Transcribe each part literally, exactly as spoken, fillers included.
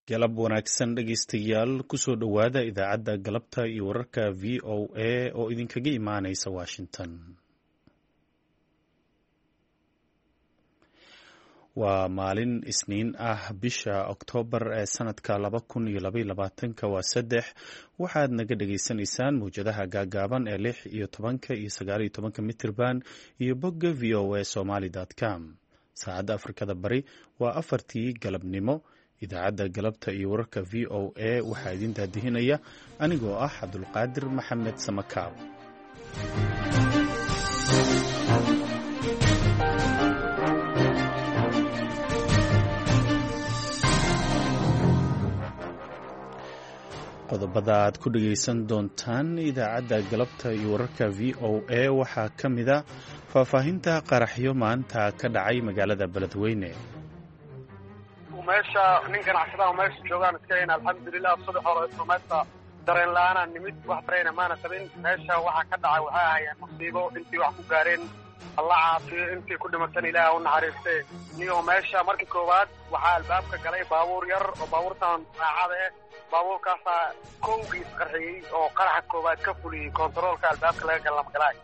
galab wanaagsan dhegaystayaal kusoo dhowaada idaacadda galabta iyo wararka v o a oo idinkaga imaanaysa washington. waa maalin isniin ah bisha oktoobar ee sanadka laba kun iyo labaiyo labaatanka waa saddex waxaad naga dhagaysanaysaan mawjadaha gaagaaban ee lix iyo tobanka iyo sagaal iyo tobanka mitirban iyo bogga v o a somaly com. saacadda afrikada bari waa afartii galabnimo. idaacadda galabta iyo wararka v o a waxaa idin daadihinaya anigoo ah cabdulqaadir maxamed samakaab. qodobada aad ku dhagaysan doontaan idaacadda galabta iyo wararka v o a waxaa ka mid a faahfaahinta qaraxyo maanta ka dhacay magaalada beledweyne. meesha nin ganacsadaha meesha joogaan iska hayn alxamdulilah subax hore meesha dareen la-aanaa nimid wax dareyna maana qabin. meesha waxaa ka dhacay waxay ahayeen musiibo intii wax ku gaareen alla caafiyo intii ku dhimatan ilaah u naxariiste. niyo meesha markii koowaad waxaa albaabka galay baabuur yar oo baabuurtan raacada eh baabuurkaasaa kowgiis qarxiyey oo qaraxa koowaad ka fuliyey kontaroolka albaabka laga galamagalaay.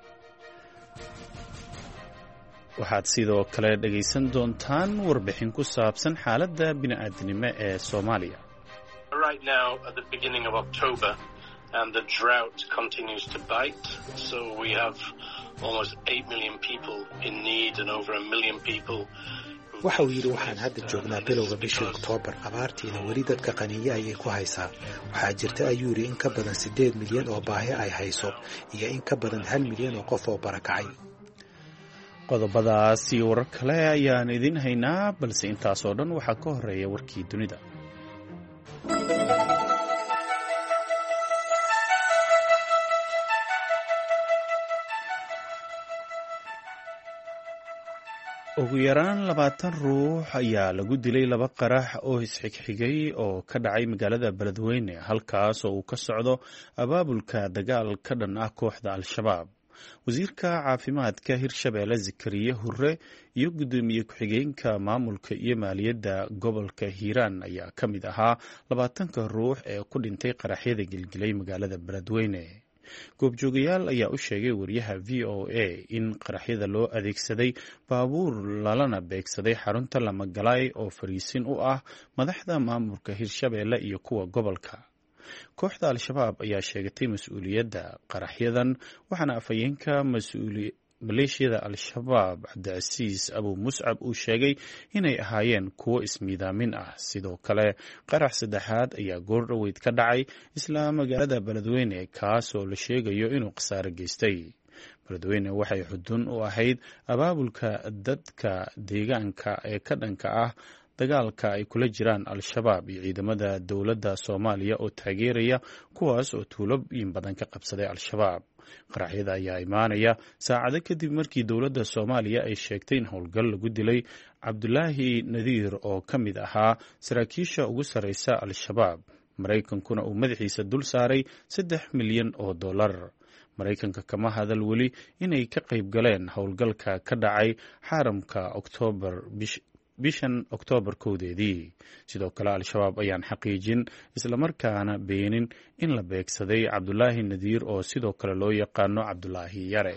waxaad sidoo kale dhegaysan doontaan warbixin ku saabsan xaaladda bini'aadanimo ee Soomaaliya. Right now at the beginning of October and the drought continues to bite, so we have almost eight million people in need and over a million people. waxa uu yidhi waxaan hadda joognaa bilowga bishii oktoobar, abaartiina weli dadka qaniye ayay ku haysaa. waxaa jirta ayuu yidhi in ka badan siddeed milyan oo baahi ay hayso iyo in ka badan hal milyan oo qof oo barakacay. qodobadaas iyo warar kale ayaan idin haynaa, balse intaasoo dhan waxaa ka horeeya warkii dunida. ugu yaraan labaatan ruux ayaa lagu dilay laba qarax oo isxigxigay oo ka dhacay magaalada beledweyne, halkaas oo uu ka socdo abaabulka dagaal ka dhan ah kooxda al-shabaab. wasiirka caafimaadka hirshabeelle zakariye hure iyo guddoomiye ku-xigeenka maamulka iyo maaliyadda gobolka hiiraan ayaa ka mid ahaa labaatanka ruux ee ku dhintay qaraxyada gilgilay magaalada beledweyne. goobjoogayaal ayaa u sheegay wariyaha v o a in qaraxyada loo adeegsaday baabuur lalana beegsaday xarunta lamagalaay oo fariisin u ah madaxda maamulka hirshabeelle iyo kuwa gobolka. kooxda al-shabaab ayaa sheegatay mas-uuliyadda qaraxyadan, waxaana afhayeenka maleeshiyada al-shabaab cabdicasiis abu muscab uu sheegay inay ahaayeen kuwo ismiidaamin ah. sidoo kale qarax saddexaad ayaa goor dhoweyd ka dhacay isla magaalada beledweyne, kaas oo la sheegayo inuu khasaare geystay. beledweyne waxay xudun u ahayd abaabulka dadka deegaanka ee ka dhanka ah dagaalka ay kula jiraan al-shabaab iyo ciidamada dowladda Soomaaliya oo taageeraya, kuwaas oo tuulooyin badan ka qabsaday al-shabaab. qaraxyada ayaa imaanaya saacado kadib markii dowladda Soomaaliya ay sheegtay in howlgal lagu dilay Cabdulaahi Nadiir oo ka mid ahaa saraakiisha ugu sarreysa al-shabaab, Maraykankuna uu madaxiisa dul saaray saddex milyan oo dollar. Maraykanka kama hadal weli inay ka qayb galeen howlgalka ka dhacay xaramka Oktoobar bishan oktoobar kowdeedii. sidoo kale al-shabaab ayaan xaqiijin islamarkaana beenin in la beegsaday cabdulaahi nadiir oo sidoo kale loo yaqaano cabdulaahi yare.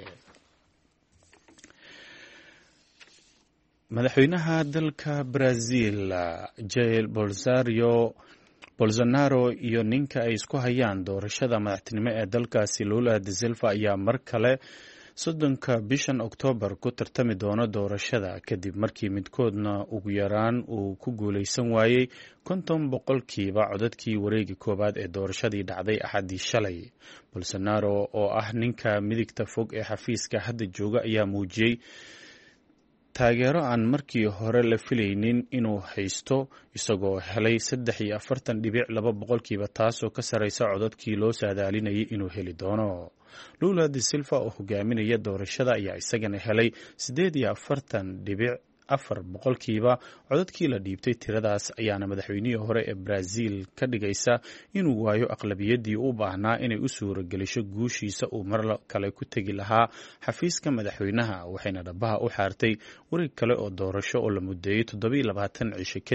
madaxweynaha dalka Brazil Jair Bolsonaro iyo ninka ay isku hayaan doorashada madaxtinimo ee dalkaasi Lula da Silva ayaa mar kale soddonka bishan oktoobar ku tartami doono doorashada kadib markii midkoodna ugu yaraan uu ku guulaysan waayey konton boqolkiiba codadkii wareegi koowaad ee doorashadii dhacday axaddii shalay. bolsonaro oo ah ninka midigta fog ee xafiiska hadda jooga ayaa muujiyey taageero aan markii hore la filaynin inuu haysto, isagoo helay saddex iyo afartan dhibic laba boqolkiiba, taasoo ka sarreysa codadkii loo saadaalinayay inuu heli doono. Lula da Silva oo hogaaminaya doorashada ayaa isagana helay siddeed iyo afartan dhibic afar boqolkiiba codadkii la dhiibtay. tiradaas ayaana madaxweynihii hore ee Brazil ka dhigaysa inuu waayo aqlabiyaddii u baahnaa inay u suura gelisho guushiisa uu mar kale ku tegi lahaa xafiiska madaxweynaha, waxayna dhabaha u xaartay wareeg kale oo doorasho oo la mudeeyey toddoba iyo labaatan cisho kadib.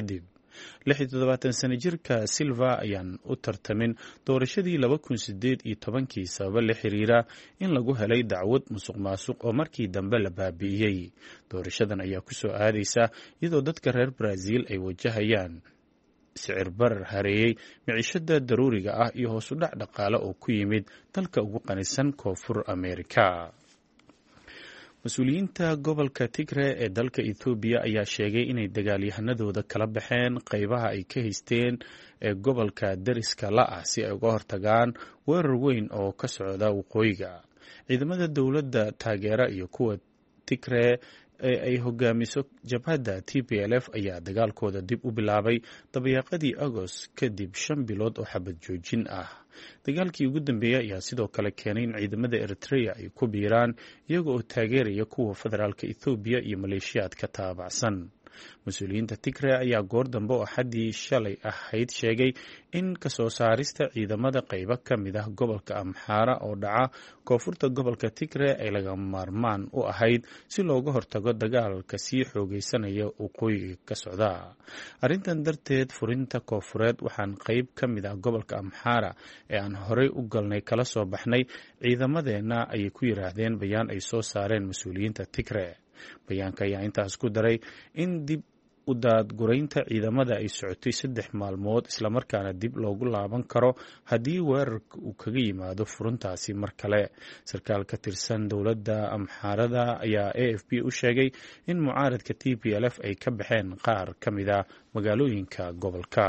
lix iyo toddobaatan sano jirka silva ayaan u tartamin doorashadii laba kun sideed iyo tobankii sababa la xiriira in lagu helay dacwad musuq maasuq oo markii dambe la baabi'iyey. doorashadan ayaa ku soo aadaysa iyadoo dadka reer Brazil ay wajahayaan sicir barar hareeyey miciishada daruuriga ah iyo hoos u dhac dhaqaale oo ku yimid dalka ugu qanisan koonfur Ameerika. mas-uuliyiinta gobolka Tigray ee dalka Ethiopia ayaa sheegay inay dagaalyahanadooda kala baxeen qaybaha ay ka haysteen ee gobolka dariska la ah si ay uga hortagaan weerar weyn oo ka socda waqooyiga. ciidamada dowladda taageera iyo kuwa Tigray ee ay hogaamiso jabhadda T P L F ayaa dagaalkooda dib u bilaabay dabayaaqadii Agost kadib shan bilood oo xabad joojin ah. dagaalkii ugu dambeeyay ayaa sidoo kale keenay in ciidamada Eritrea ay ku biiraan iyaga oo taageeraya kuwa federaalka Ethiopia iyo maleeshiyaad ka taabacsan. mas-uuliyiinta Tigray ayaa goor dambe oo xaddii shalay ahayd sheegay in kasoo saarista ciidamada qaybo ka mid ah gobolka Amhara oo dhaca koonfurta gobolka Tigray ay lagama maarmaan u ahayd si looga hortago dagaalka sii xoogeysanaya waqooyiga ka socda. arrintan darteed furinta koonfureed waxaan qayb ka mid ah gobolka Amhara ee aan horey u galnay kala soo baxnay ciidamadeena ayay ku yiraahdeen bayaan ay soo saareen mas-uuliyiinta Tigray. bayaanka ayaa intaas ku daray in dib u daadguraynta ciidamada ay socotay saddex maalmood islamarkaana dib loogu laaban karo haddii weerarka uu kaga yimaado furuntaasi mar kale. sarkaal ka tirsan dowladda Amxaarada ayaa A F P u sheegay in mucaaradka T P L F ay ka baxeen qaar ka mid a magaalooyinka gobolka.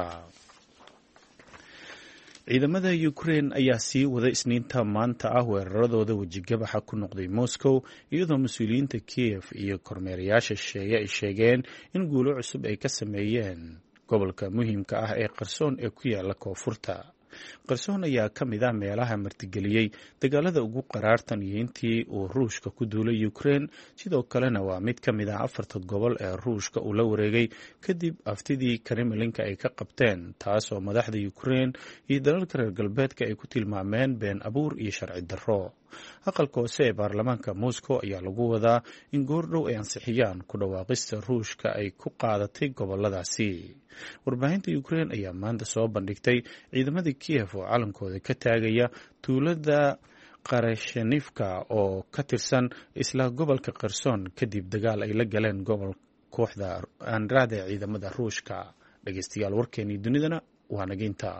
ciidamada Ukraine ayaa sii wada isniinta maanta ah weeraradooda wejigabaxa ku noqday Moscow iyadoo mas-uuliyiinta Kiev iyo kormeerayaasha shisheeye ay sheegeen in guulo cusub ay ka sameeyeen gobolka muhiimka ah ee Kherson ee ku yaala koonfurta. Kherson ayaa ka mid ah meelaha martigeliyey dagaalada ugu qaraartan iyo intii uu Ruushka ku duulay Ukraine, sidoo kalena waa mid ka mid ah afarta gobol ee Ruushka uu la wareegay kadib aftidii Kremlinka ay ka qabteen, taasoo madaxda Ukraine iyo dalalka reer galbeedka ay ku tilmaameen been abuur iyo sharci darro. aqalka hoose ee baarlamaanka Moscow ayaa lagu wadaa in goordhow ay ansixiyaan ku dhawaaqista Ruushka ay ku qaadatay goboladaasi. warbaahinta Ukraine ayaa maanta soo bandhigtay ciidamada Kiev oo calankooda ka taagaya tuulada Qarashenivka oo ka tirsan isla gobolka Kherson kadib dagaal ay la galeen gobol kooxda Andrade ee ciidamada Ruushka. dhageystayaal warkeenii dunidana waa nageynta.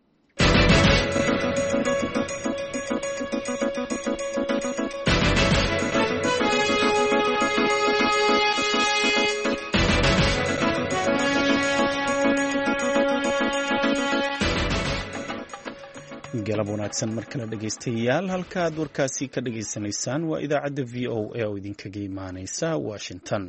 galab wanaagsan mar kale dhegeystayaal, halka aad warkaasi ka dhageysanaysaan waa idaacadda V O A oo idinkaga imaaneysa Washington.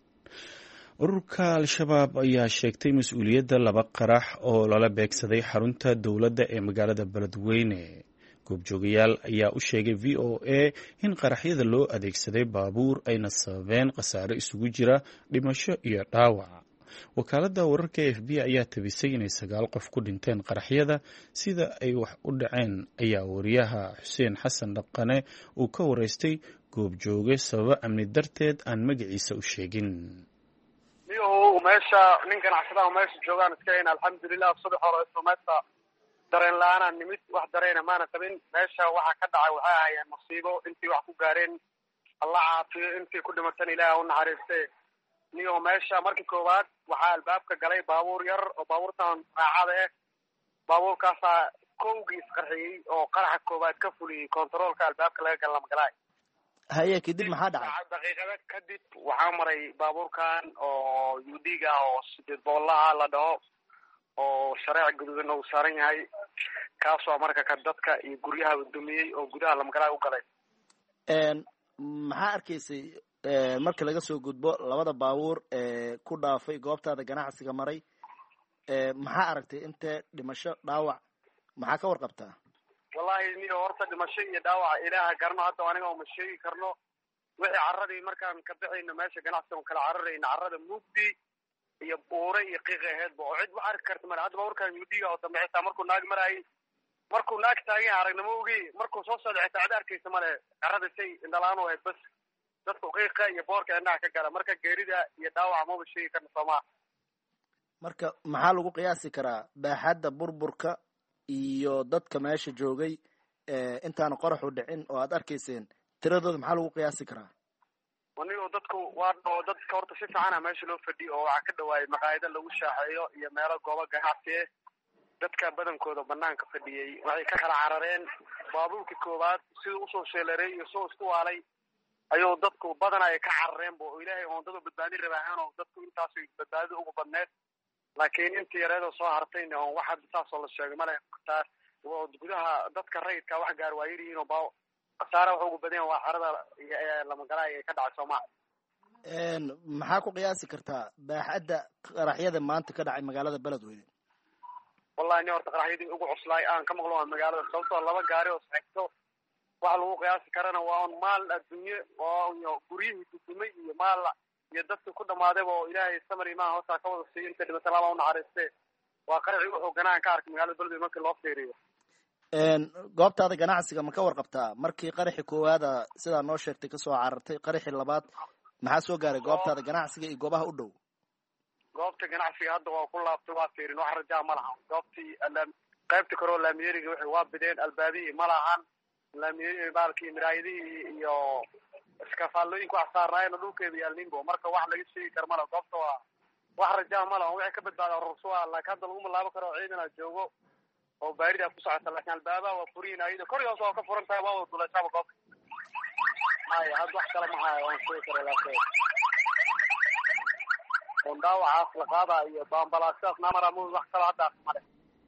ururka Al-Shabaab ayaa sheegtay mas-uuliyadda laba qarax oo lala beegsaday xarunta dowladda ee magaalada Beledweyne. goobjoogayaal ayaa u sheegay V O A in qaraxyada loo adeegsaday baabuur ayna sababeen khasaare isugu jira dhimasho iyo dhaawac. wakaaladda wararka F B ayaa tabisay inay sagaal qof ku dhinteen qaraxyada. sida ay wax u dhaceen ayaa wariyaha Xuseen Xasan Dhaqane uu ka wareystay goobjooge sababa amni darteed aan magaciisa u sheegin. niyo meesha nin ganacsadaha meesha joogaan iska in alxamdulillah subax hore ismaanta dareen la'aan nimid wax dareena maana qabin. meesha waxa ka dhacay waxa ahaayeen musiibo, intii wax ku gaareen Allah caafiyo, intii ku dhimatay Ilaahay u naxariistay. niyo meesha markii koowaad waxaa albaabka galay baabuur yar oo baabuurtan raacada ah. baabuurkaas kowgii isqarxiyey oo qaraxa koowaad ka fuliyey kontaroolka albaabka laga galay magalay. haye kadib maxaa dhacay? daqiiqada kadib waxaa maray baabuurkan oo U D ga oo sideed boqolaha la dhaho oo shareec guduudan uu saaran yahay, kaasoo marka ka dadka iyo guryaha dumiyey oo gudaha la magalay u galay. een maxaa arkaysay marka laga soo gudbo labada baabuur ee ku dhaafay goobtaada ganacsiga maray, ee maxaa aragtay inta dhimasho dhaawac maxaa ka warqabtaa? wallahi niyo horta dhimasho iyo dhaawac ilaaha garno, hadda aniga uma sheegi karno. wixii carradii markaan ka bixayno meesha ganacsiga kala cararayna carrada mugdi iyo buure iyo qiiq aheedba oo cid wax arki karta male. hadda baabuurkan U D ga oo dambe xitaa markuu naag marayay markuu naag taagan aragnimo ogi markuu soo socdo xitaa cid arkaysa male. carrada say indhalaan oo ahayd bas dadku qiiqa iyo boorka indhaha ka gala. marka geerida iyo dhaawaca maba sheegi karna Soomaa. marka maxaa lagu qiyaasi karaa baaxadda burburka iyo dadka meesha joogay intaanu qoraxu dhicin oo aad arkayseen tiradooda maxaa lagu qiyaasi karaa? anigo dadku waa oo dadka horta si fiicana meesha loo fadhiyo oo waxaa ka dhawaayay maqaayado lagu shaaxeeyo iyo meelo goobo ganacsi ah. dadka badankooda banaanka fadhiyey waxay ka kala carareen baabuurka koowaad siduu usoo sheeleeray iyo soo isku waalay ayuu dadku badan ay ka carareen bo ilaahay oo dad badbaadin rabaan oo dadku intaas badbaadi ugu badneed laakiin intii yareedo soo hartayna oo waxa taas oo la sheegay male taas oo gudaha dadka rayidka wax gaar waa yiriin oo baa qasaara wax ugu badan waa xarada lama galay ay ka dhacay Soomaaliya. een maxaa ku qiyaasi kartaa baaxadda qaraxyada maanta ka dhacay magaalada Beledweyne? wallahi ni horta qaraxyadii ugu cuslay aan ka maqlo magaalada sababtoo laba gaari oo saxto wax lagu qiyaasi karana waa on maal adduunye oo guriyihii dudumay iyo maal iyo dadku ku dhamaaday oo ilaahay samari ma hoosta ka wada siiyay inta dhibata laba una xariistay waa qaraxii wuxuu ganaan ka arkay magaalada Beledweyne markii loo fiiriyo. een goobtaada ganacsiga ma ka warqabtaa markii qaraxii koowaada sida noo sheegtay ka soo carartay qaraxii labaad maxaa soo gaaray goobtaada ganacsiga iyo goobaha u dhow? goobta ganacsiga hadda waa ku laabtay waa fiirin wax rajaa ma lahan goobtii qaybta karo laamiyeriga waxay waa bideen albaabiyi ma lahan laamiyeri baalkii miraayadii iyo iskafaalooyinku asaarnaayeen dhulkeeda yaalninbo marka wax laga sheegi karo mala goobta waa wax rajaa ma lahan waxay ka badbaadaa ruusuwa laakiin hadda lagu malaabo karo ciidana joogo oo baarida ku socota laakiin albaabaha waa furiin ayada kor iyo soo ka furan tahay waa wada duleysaba goobta ay had wax kale ma hayo waan sheegi karaa laakiin ondaawacaas la qaadaa iyo baambalaashaas naamaramuud wax kale hadda male.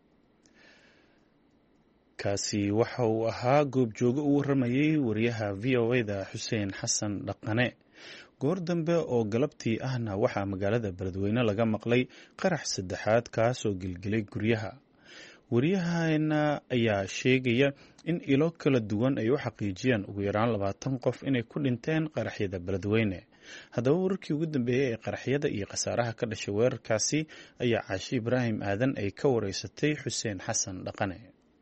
kaasi waxa uu ahaa goobjooge u waramayay wariyaha v o a da Xuseen Xasan Dhaqane. goor dambe oo galabtii ahna waxaa magaalada Beledweyne laga maqlay qarax saddexaad kaasoo gilgilay guryaha. wariyahana ayaa sheegaya in ilo kala duwan ay u xaqiijiyeen ugu yaraan labaatan qof inay ku dhinteen qaraxyada Beledweyne. haddaba wararkii ugu dambeeyay ee qaraxyada iyo khasaaraha ka dhashay weerarkaasi ayaa Caashi Ibraahim Aadan ay ka wareysatay Xuseen Xasan Dhaqane.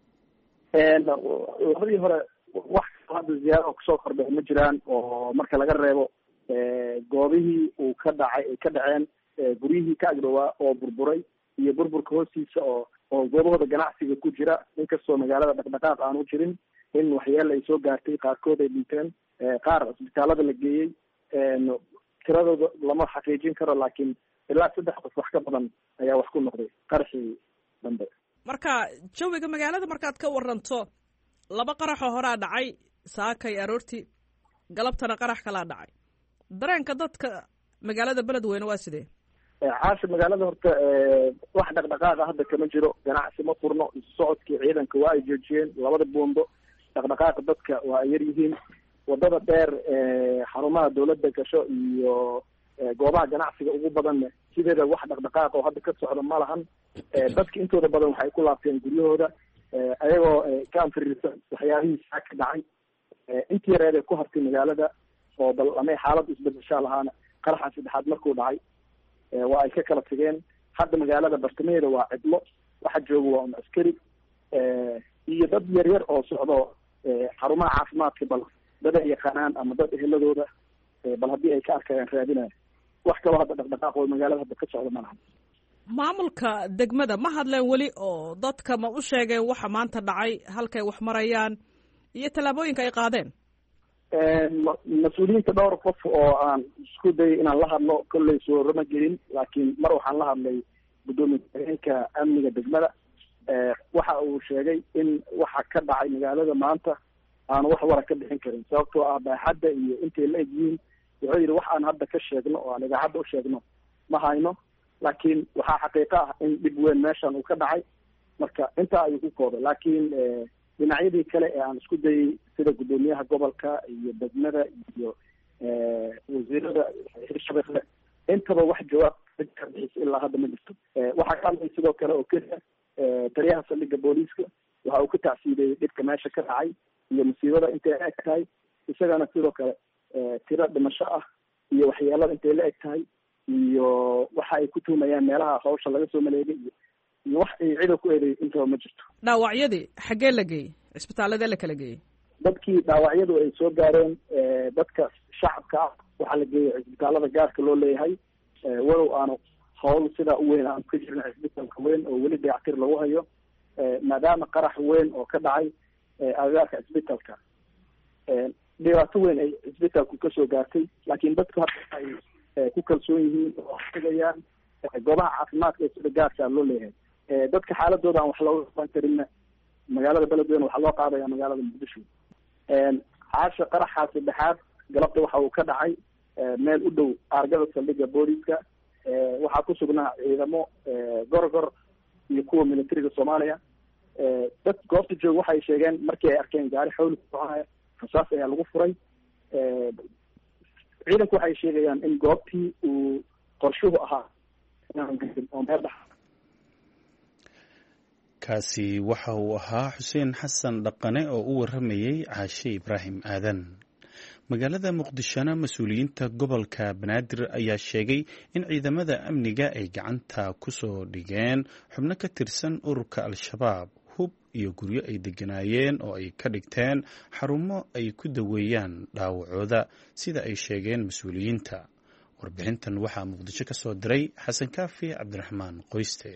labadii hore wax hadda ziyaaro kusoo kordhay ma jiraan oo marka laga reebo goobihii uu ka dhacay ay ka dhaceen guryihii ka agdhowaa oo burburay iyo burburka hoostiisa oo oo goobahooda ganacsiga ku jira inkastoo magaalada dhaqdhaqaaq aanu jirin in waxyaalo ay soo gaartay qaarkood ay dhinteen qaar isbitaalada la geeyey tiradooda lama xaqiijin karo laakiin ilaa saddex qof wax ka badan ayaa wax ku noqday qaraxii dambe. marka jawiga magaalada markaad ka waranto laba qaraxoo horaa dhacay saakay aroortii galabtana qarax kalaa dhacay dareenka dadka magaalada Beledweyne waa sidee? caasha magaalada horta wax dhaqdhaqaaqa hadda kama jiro ganacsi ma furno socodkii ciidanka waa ay joojiyeen labada buundo dhaqdhaqaaqa dadka waa ay yar yihiin wadada dheer xarumaha dawladda gasho iyo goobaha ganacsiga ugu badanna sideeda wax dhaqdhaqaaqa oo hadda ka socda ma lahan dadka intooda badan waxay ku laabteen guryahooda ayagoo ka anfiriirsan waxyaabihii saa ka dhacay intii yareed ee ku hartay magaalada oo bal amay xaalad isbedeshaa lahaana qaraxa saddexaad markuu dhacay waa ay ka kala tageen hadda magaalada bartamaheeda waa cidlo waxa jooga waa un askari iyo dad yar yar oo socdo xarumaha caafimaadka bal dad ay yaqaanaan ama dad eheladooda bal haddii ay ka arkayaan raadinaya wax kaloo hadda dhaqdhaqaaq oo magaalada hadda ka socda ma laha. maamulka degmada ma hadleen weli oo dadka ma u sheegeen waxa maanta dhacay halkay wax marayaan iyo tallaabooyinka ay qaadeen? mas-uuliyiinta dhowr qof oo aan isku dayay inaan la hadlo kolley suurama gelin laakiin mar waxaan la hadlay guddoomiye ku-xigeenka amniga degmada waxa uu sheegay in waxa ka dhacay magaalada maanta aanu wax wara ka bixin karin sababtoo ah baaxadda iyo intay la egyihiin wuxuu yidhi wax aan hadda ka sheegno oo aan idaacadda u sheegno ma hayno laakiin waxaa xaqiiqo ah in dhib weyn meeshan uu ka dhacay marka intaa ayuu ku koobay laakiin dhinacyadii kale ee aan isku dayay sida guddoomiyaha gobolka iyo degmada iyo wasiirada hirshabelle intaba wax jawaab ka bixisa ilaa hadda ma jirto. waxaa ka hadlay sidoo kale oo keliya taliyaha saldhigga booliiska waxa uu ka tacsiideeyey dhibka meesha ka dhacay iyo musiibada intay la eg tahay isagana sidoo kale tiro dhimasho ah iyo waxyeelada intay la eg tahay iyo waxa ay ku tuumayaan meelaha hawsha laga soo maleegay iyo iyo wax ay ciidan ku eeday intaba ma jirto. dhaawacyadii xaggee la geeyey? cisbitaaladee la kala geeyey? dadkii dhaawacyadu ay soo gaareen dadka shacabka ah waxaa la geeyey cisbitaalada gaarka loo leeyahay walow aanu hawl sidaa u weyn aan ka jirin cisbitaalka weyn oo weli dayactir lagu hayo maadaama qarax weyn oo ka dhacay agagaarka cisbitaalka dhibaato weyn ay cisbitaalku kasoo gaartay, laakiin dadku hadda ay ku kalsoon yihiin oo tegayaan goobaha caafimaadka ee sida gaarka loo leeyahay. dadka xaaladooda aan wax looga qaban karinna magaalada beledweyne waxaa loo qaadaya magaalada muqdisho. caasha qaraxa saddexaad galabta waxa uu ka dhacay meel u dhow aargada saldhigga booliska. waxaa ku sugnaa ciidamo gorgor iyo kuwa militariga soomaaliya. dad goobta jooga waxay sheegeen markii ay arkeen gaari xawli ku soconaya rasaas ayaa lagu furay. ciidanku waxay sheegayaan in goobtii uu qorshuhu ahaa oo meel dhex. kaasi waxa uu ahaa xuseen xasan dhaqane oo u waramayey caashe ibraahim aadan. magaalada muqdishona mas-uuliyiinta gobolka banaadir ayaa sheegay in ciidamada amniga ay gacanta ku soo dhigeen xubno ka tirsan ururka al-shabaab, hub iyo guryo ay deganaayeen oo ay ka dhigteen xarumo ay ku daweeyaan dhaawacooda sida ay sheegeen mas-uuliyiinta. warbixintan waxaa muqdisho ka soo diray xasan kaafi cabdiraxmaan qoyste.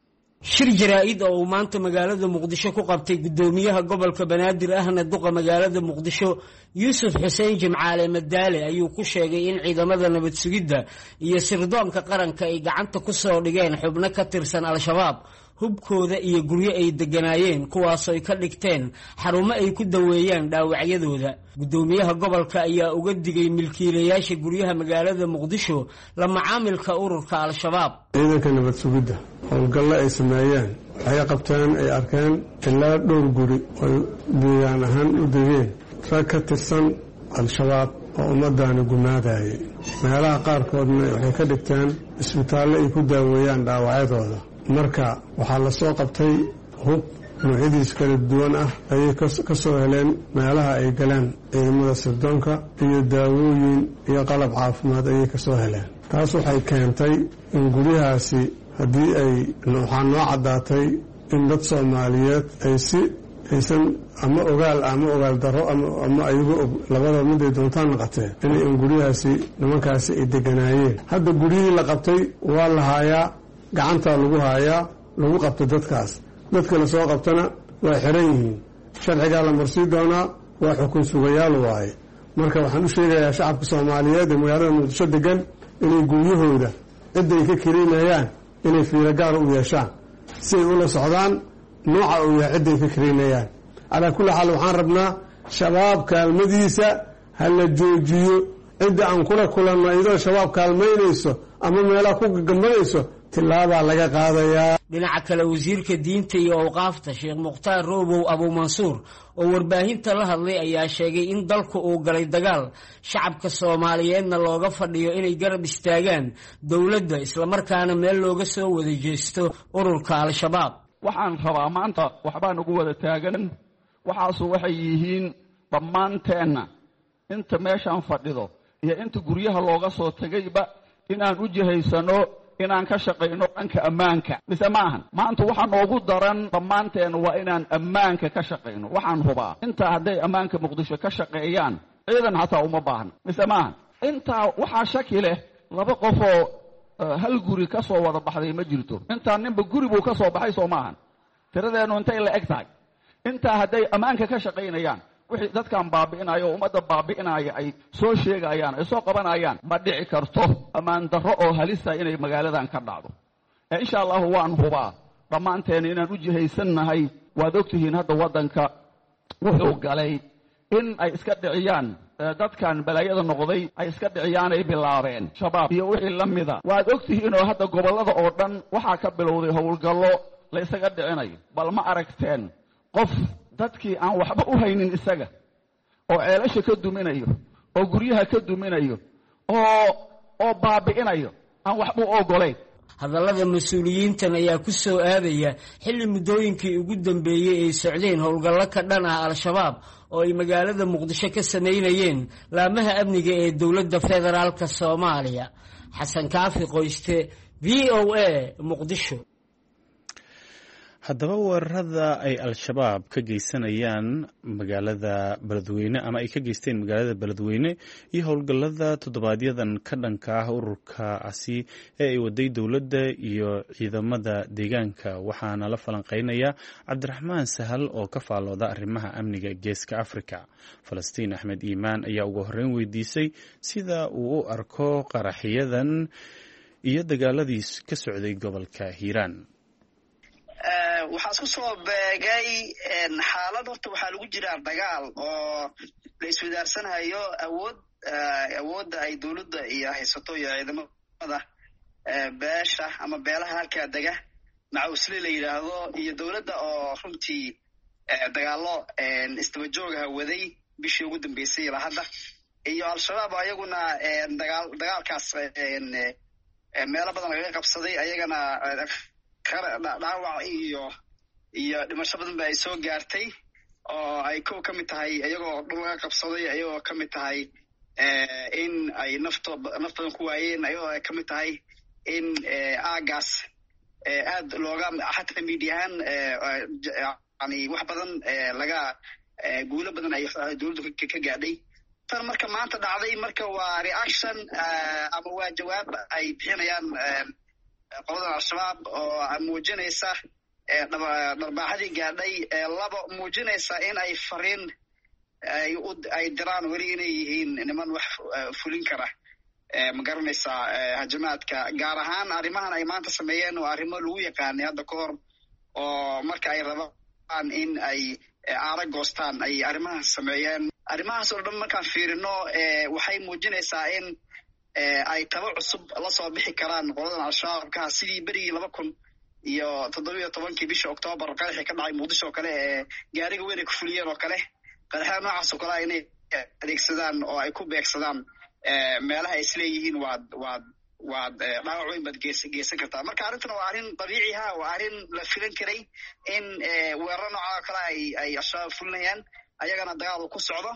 shir jaraa-id oo uu maanta magaalada muqdisho ku qabtay guddoomiyaha gobolka banaadir ahna duqa magaalada muqdisho yuusuf xuseen jimcaale madaale ayuu ku sheegay in ciidamada nabad sugidda iyo sirdoonka qaranka ay gacanta ku soo dhigeen xubno ka tirsan al-shabaab, hubkooda iyo guryo ay deganaayeen kuwaasoo ay ka dhigteen xarumo ay ku daweeyaan dhaawacyadooda. guddoomiyaha gobolka ayaa uga digay milkiilayaasha guryaha magaalada muqdisho la macaamilka ururka al-shabaab. ciidanka nabad sugidda howlgalle ay sameeyeen waxay qabteen ay arkeen ilaa dhowr guri oy deegaan ahaan u degeen rag ka tirsan al-shabaab oo ummaddaani gumaadayay. meelaha qaarkoodna waxay ka dhigteen isbitaallo ay ku daaweeyaan dhaawacyadooda. marka waxaa la soo qabtay hub noocyadiis kala duwan ah ayay ka soo heleen meelaha ay galeen ciidamada sirdoonka, iyo daawooyin iyo qalab caafimaad ayay ka soo heleen. taas waxay keentay in guryahaasi haddii ay waxaa noo caddaatay in dad soomaaliyeed ay si aysan ama ogaal ama ogaal darro ama ayagu og labada miday doontaan naqatee inay in guryahaasi nimankaasi ay deganaayeen. hadda guryihii la qabtay waa la haayaa, gacantaa lagu haayaa, lagu qabta dadkaas. dadka la soo qabtana waa xiran yihiin, sharcigaa la marsii doonaa, waa xukun sugayaal waaye. marka waxaan u sheegayaa shacabka soomaaliyeed ee magaalada muqdisho degan inay guryahooda cidday ka kariinayaan inay fiiro gaar u yeeshaan si ay ula socdaan nooca uu yahay cidday ka kariinayaan. calaa kulli xaal waxaan rabnaa shabaab kaalmadiisa ha la joojiyo. cidda aan kula kulanno iyadoo shabaab kaalmaynayso ama meelaha ku gagambanayso tilaabaa laga qaadayaa. dhinaca kale wasiirka diinta iyo awqaafta sheekh mukhtaar roobow abuumansuur oo warbaahinta la hadlay ayaa sheegay in dalku uu galay dagaal, shacabka soomaaliyeedna looga fadhiyo inay garab istaagaan dowladda islamarkaana meel looga soo wada jeesto ururka al-shabaab. waxaan rabaa maanta waxbaan ugu wada taagan, waxaasu waxay yihiin dhammaanteenna inta meeshaan fadhido iyo inta guryaha looga soo tegayba inaan u jihaysano inaan ka shaqayno dhanka ammaanka. mise ma ahan maanta waxaa noogu daran dhammaanteen waa inaan ammaanka ka shaqayno. waxaan hubaa intaa hadday ammaanka muqdisho ka shaqeeyaan ciidan xataa uma baahna. mise ma ahan intaa waxaa shaki leh laba qofoo hal guri ka soo wada baxday ma jirto. intaa ninba guri buu ka soo baxay soo ma ahan. tiradeennu intay la eg tahay. intaa hadday ammaanka ka shaqaynayaan wixii dadkan baabi'inayo oo ummadda baabi'inaya ay soo sheegayaan ay soo qabanayaan ma dhici karto ammaan darro oo halista inay magaaladan ka dhacdo. insha allahu waan hubaa dhammaanteen inaan u jihaysannahay. waad ogtihiin hadda waddanka wuxuu galay in ay iska dhiciyaan dadkan balaayada noqday, ay iska dhiciyaan ay bilaabeen shabaab iyo wixii la mida. waad ogtihiinoo hadda gobollada oo dhan waxaa ka bilowday howlgallo la isaga dhicinayo. bal ma aragteen qof dadkii aan waxba u haynin isaga oo ceelasha ka duminayo oo guryaha ka duminayo oo oo baabi'inayo aan waxba u ogolayn. hadallada mas-uuliyiintan ayaa ku soo aadaya xilli muddooyinkii ugu dambeeyey ay socdeen howlgallo ka dhan ah al-shabaab oo ay magaalada muqdisho ka samaynayeen laamaha amniga ee dowladda federaalka soomaaliya. xasan kaafi qoyste, v o a, muqdisho. haddaba weerarada ay al-shabaab ka geysanayaan magaalada beledweyne ama ay ka geysteen magaalada beledweyne iyo howlgallada toddobaadyadan ka dhanka ah ururkaasi ee ay waday dowladda iyo ciidamada deegaanka waxaana la falanqeynaya cabdiraxmaan sahal oo ka faallooda arrimaha amniga geeska africa. falastiin axmed iimaan ayaa ugu horreyn weydiisay sida uu u arko qaraxyadan iyo dagaaladii ka socday gobolka hiiraan. waxaa isku soo beegay xaalad horta waxaa lagu jiraa dagaal oo la iswadaarsanhayo awood awoodda ay dowladda iyo haysato iyo ciidamada beesha ama beelaha halkaa dega macawsle la yidhaahdo iyo dowladda oo runtii dagaalo istabajoogaha waday bishii ugu dambeysay ilaa hadda iyo al-shabaab ayaguna dagaal dagaalkaas meelo badan lagaga qabsaday ayagana dhaawac iyo iyo dhimasho badan ba ay soo gaartay oo ay kow ka mid tahay iyagoo dhul laga qabsaday ayagoo ka mid tahay in ay nafto naf badan ku waayeen ayagoo ay ka mid tahay in aagaas aad looga xataa miidiyahaan yani wax badan laga guulo badan ay dowladdu ka gaadhay. tan marka maanta dhacday marka waa reaction ama waa jawaab ay bixinayaan qoladan al-shabaab oo muujinaysa dharbaaxadii gaadhay laba muujinaysa in ay fariin ay diraan weli inay yihiin niman wax fulin kara ma garanaysaa hajamaadka gaar ahaan arrimahan ay maanta sameeyeen oo arrimo lagu yaqaanay hadda ka hor oo marka ay rabaan in ay aara goostaan ay arrimahan sameeyeen. arrimahaas oo dhan markaan fiirino waxay muujinaysaa in ay taba cusub la soo bixi karaan qoladan al-shabaabka sidii berigii laba kun iyo toddoba iyo tobankii bisha oktoobar qaraxii ka dhacay muqdisho oo kale ee gaariga weyn ay ku fuliyeen oo kale qaraxyada noocaas oo kale inay adeegsadaan oo ay ku beegsadaan meelaha ay isleeyihiin waad waad waad dhaawac weyn baad geysan kartaa. marka arrintan waa arrin dabiici ah waa arrin la filan karay in weeraro nooca oo kale ay ay al-shabaab fulinayaan ayagana dagaal uu ku socdo.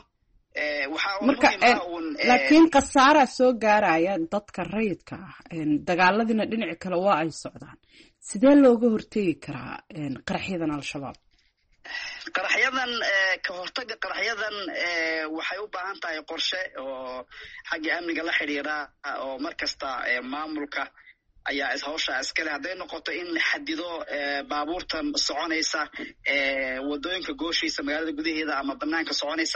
marka laakiin khasaara soo gaaraya dadka rayidka ah dagaaladina dhinaci kale waa ay socdaan sidee looga hortegi karaa qaraxyadan al-shabaab? qaraxyadan ka hortaga qaraxyadan waxay u baahan tahay qorshe oo xagga amniga la xidhiira oo mar kasta maamulka ayaa hawsha iskale hadday noqoto in la xadido baabuurtan soconaysa wadooyinka gooshiisa magaalada gudaheeda ama banaanka soconaysa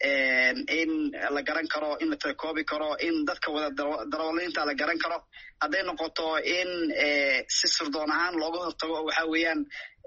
in la garan karo in la takoobi karo in dadka wada darawaliinta la garan karo hadday noqoto in si sirdoon ahaan looga hortago waxa weeyaan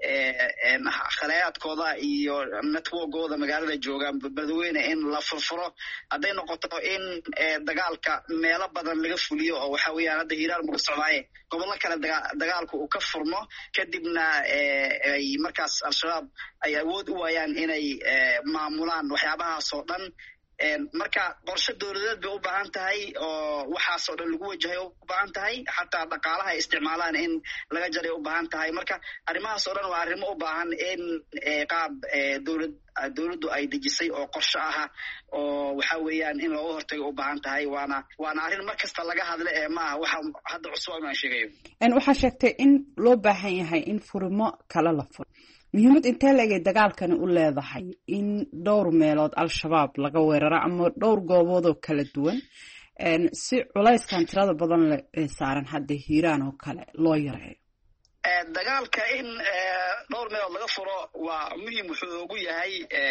khalayaadkooda iyo networkooda magaalada jooga beledweyne in la furfuro hadday noqoto in dagaalka meelo badan laga fuliyo oo waxa weeyaan hadda hiiraan muka socdaaye gobollo kale dagaalku uu ka furmo kadibna ay markaas al-shabaab ay awood u waayaan inay maamulaan waxyaabahaas oo dhan. marka qorshe dowladeed bay u baahan tahay oo waxaas oo dhan lagu wajahay u baahan tahay xataa dhaqaalaha ay isticmaalaan in laga jaray u baahan tahay. marka arrimahaas oo dhan waa arrimo u baahan in qaab dowlad dowladdu ay dejisay oo qorshe aha oo waxa weeyaan in looga hortago u baahan tahay waana waana arrin mar kasta laga hadla ee maaha waxa hadda cusub aan sheegayo. waxaa sheegtay in loo baahan yahay in furimo kala la furo muhiimad intee leegay dagaalkani u leedahay in dhowr meelood al-shabaab laga weeraro ama dhowr goobood oo kala duwan si culayskan tirada badan ee saaran hadda hiiraan oo kale loo yareeyo? dagaalka in dhowr meelood laga furo waa muhiim wuxuu ugu yahay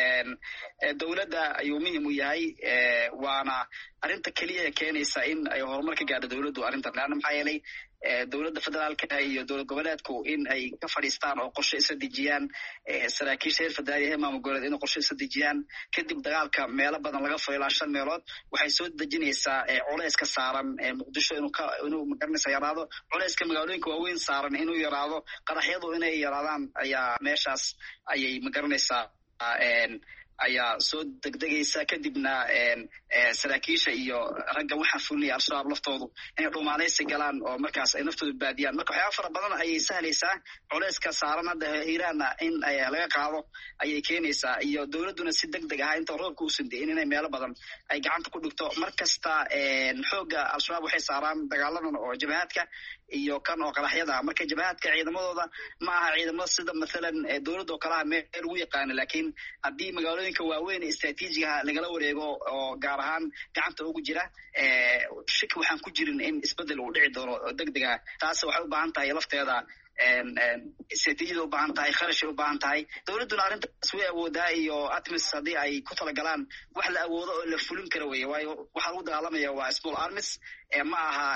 dowladda ayuu muhiim u yahay waana arrinta keliya keenaysa in ay horumar ka gaadho dowladdu arrintan leanna maxaa yeelay dowladda federaalka iyo dowlad goboleedku in ay ka fadhiistaan oo qorshe isa dejiyaan saraakiisha heer federaal iyo maamul goboleed in qorshe isa dejiyaan kadib dagaalka meelo badan laga furo ilaa shan meelood waxay soo dejinaysaa culays ka saaran muqdisho inuu ka inuu magaranaysa yaraado culayska magaalooyinka waaweyn saaran inuu yaraado qaraxyadu inay yaraadaan ayaa meeshaas ayay magaranaysaa ayaa soo degdegaysa kadibna saraakiisha iyo ragga waxaa fulinaya al-shabaab laftoodu inay dhuumaaleysi galaan oo markaas ay naftooda baadiyaan marka waxyaaba fara badan ayay sahlaysaa culeyska saaran hadda hiiraanna in laga qaado ayay keenaysaa iyo dowladduna si deg deg ah inta roobka uusan de'in inay meelo badan ay gacanta ku dhigto mar kasta xoogga al-shabaab waxay saaraan dagaaladan oo jabahaadka iyo kan oo qaraxyada marka jabahaadka ciidamadooda ma aha ciidamada sida mathalan dowladda oo kalaha meel lagu yaqaano laakiin haddii magaalooyinka waaweyn ee istraatiijigaha lagala wareego oo gaar ahaan gacanta ugu jira shaki waxaan ku jirin in isbedel uu dhici doono oo deg deg ah taas waxay u baahan tahay lafteeda istraatiijiyada u baahan tahay kharashay u baahan tahay dowladduna arrintaas way awoodaa iyo atmis haddii ay ku talagalaan wax la awoodo oo la fulin kara weye waayo waxaa lagu dagaalamaya waa small armies ma aha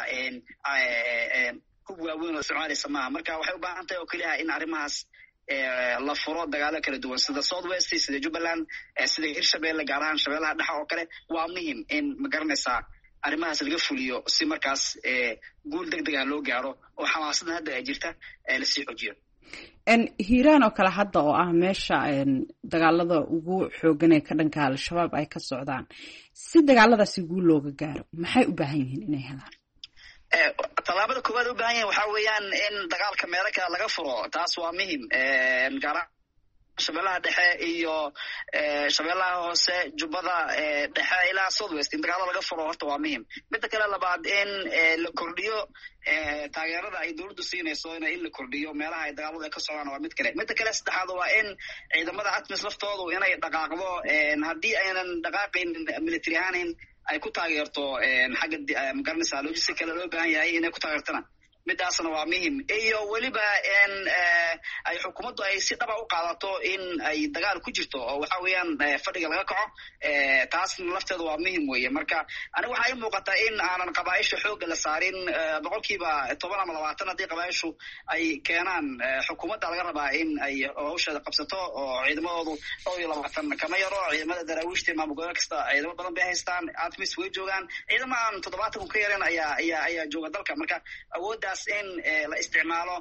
hub waaweyn oo isticmaalaysa maaha marka waxay u baahan tahay oo keliya in arrimahaas la furo dagaalo kala duwan sida south west sida jubbaland sida hirshabelle gaar ahaan shabeellaha dhexa oo kale waa muhiim in ma garanaysaa arrimahaas laga fuliyo si markaas guul deg deg ah loo gaaro oo xamaasadan hadda ay jirta lasii xojiyo hiiraan oo kale hadda oo ah meesha dagaalada ugu xoogan ee ka dhanka al-shabaab ay ka socdaan si dagaaladaasi guul looga gaaro maxay u baahan yihiin inay helaan tallaabada koowaad u baahan yahin waxaa weeyaan in dagaalka meelo kale laga furo taas waa muhim gaara shabeellaha dhexe iyo shabeellaha hoose jubbada dhexe ilaa south west in dagaalo laga furo horta waa muhim midda kale labaad in la kordhiyo taageerada ay dowladdu siinayso in la kordhiyo meelaha ay dagaaladu ay ka socdaan waa mid kale midda kale saddexaad waa in ciidamada atmis laftoodu inay dhaqaaqdo haddii aynan dhaqaaqaynin military ahaanin ay ku taageerto xagga magaranaysa logistic kale loo baahan yahay inay ku taageertana midaasna waa muhim iyo weliba in ay xukuumaddu ay si dhaba u qaadato in ay dagaal ku jirto oo waxa weeyaan fadhiga laga kaco taasna lafteeda waa muhim weeye marka aniga waxaa ii muuqataa in aanan qabaaisha xoogga la saarin boqolkiiba toban ama labaatan haddii qabaaishu ay keenaan xukuumadda laga rabaa in ay hawsheeda qabsato oo ciidamadoodu dhowr iyo labaatan kama yaro ciidamada daraawiishta maamul goboleed kasta ciidamo badan bay haystaan atmis way joogaan ciidamo aan toddobaatan ka yareen ayaa ayaa ayaa jooga dalka marka awoodda in la isticmaalo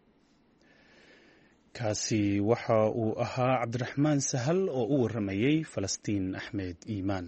kaasi waxa uu ahaa cabdiraxmaan sahal oo u waramayay falastiin axmed iimaan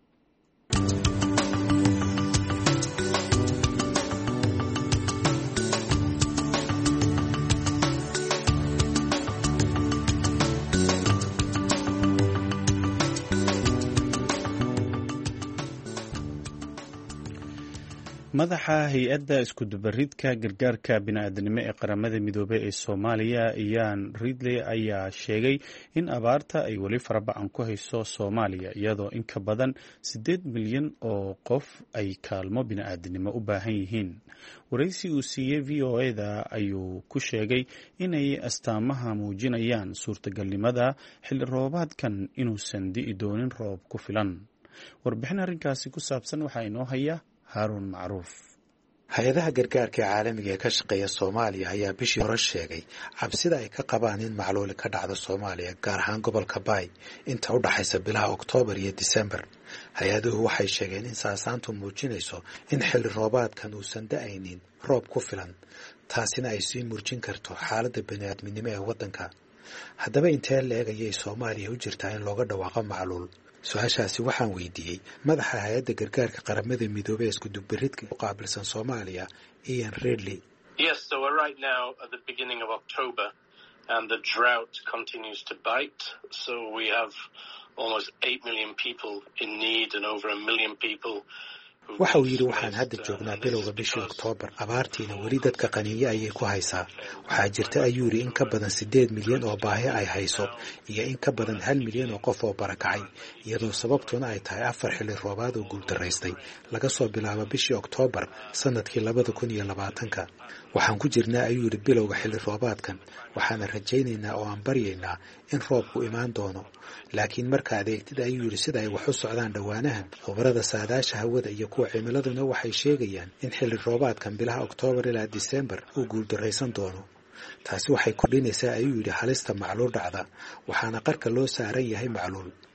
madaxa hay-adda iskudubaridka gargaarka bini-aadanimo ee qaramada midoobey ee soomaaliya ian ridley ayaa sheegay in abaarta ay weli farabacan ku hayso soomaaliya iyadoo in ka badan siddeed milyan oo qof ay kaalmo bini-aadanimo u baahan yihiin waraysi uu siiyey v o e da ayuu ku sheegay inay astaamaha muujinayaan suurtagalnimada xilli roobaadkan inuusan di'i doonin roob ku filan warbixin arrinkaasi ku saabsan waxaa inoo haya haarun macruuf hay-adaha gargaarka ee caalamiga ee ka shaqeeya soomaaliya ayaa bishii hore sheegay cabsida ay ka qabaan in macluuli ka dhacdo soomaaliya gaar ahaan gobolka baay inta u dhaxaysa bilaha oktoobar iyo disembar hay-aduhu waxay sheegeen in saasaantu muujinayso in xilli roobaadkan uusan da-aynin roob ku filan taasina ay sii murjin karto xaaladda bani-aadminimo ee waddanka haddaba intee la-eg ayay soomaaliya u jirtaa in looga dhawaaqo macluul su-aashaasi waxaan weydiiyey madaxa hay-adda gargaarka qaramada midoobey ee iskudubaridka u qaabilsan soomaaliya ian ridley Yes, so we're right now at the beginning of October and the drought continues to bite. So we have almost eight million people in need and over a million people waxa uu yidhi waxaan hadda joognaa bilowga bishii oktoobar abaartiina weli dadka qaniiye ayay ku haysaa waxaa jirta ayuu yidhi in ka badan siddeed milyan oo baahi ay hayso iyo in ka badan hal milyan oo qof oo barakacay iyadoo sababtuna ay tahay afar xilli roobaad oo guuldaraystay laga soo bilaabo bishii oktoobar sannadkii labada kun iyo labaatanka waxaan ku jirnaa ayuu yidhi bilowga xilli roobaadkan waxaana rajaynaynaa oo aan baryaynaa in roobku imaan doono laakiin marka adeegtid ayuu yidhi sida ay wax u socdaan dhowaanahan khubarada saadaasha hawada iyo kuwa cimiladuna waxay sheegayaan in xilli roobaadkan bilaha oktoobar ilaa disembar uu guuldarraysan doono taasi waxay kordhinaysaa ayuu yidhi halista macluul dhacda waxaana qarka loo saaran yahay macluul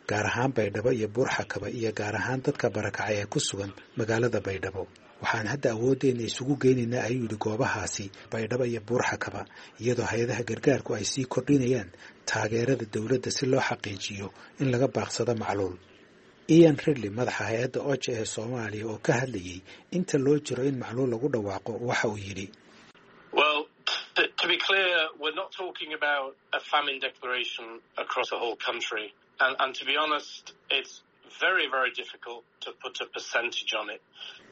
gaar ahaan baydhabo iyo buurxakaba iyo gaar ahaan dadka barakacay ee ku sugan magaalada baydhabo. waxaan hadda awooddeena isugu geynaynaa ayuu yidhi goobahaasi baydhabo iyo buurxakaba iyadoo hay-adaha gargaarku ay sii kordhinayaan taageerada dowladda si loo xaqiijiyo in laga baaqsado macluul. Ian Ridley madaxa hay-adda oja ee Soomaaliya oo ka hadlayay inta loo jiro in macluul lagu dhawaaqo waxa uu yidhi Well, to, to be clear, we're not talking about a famine declaration across the whole country. And, and to be honest, it's very, very difficult to put a percentage on it.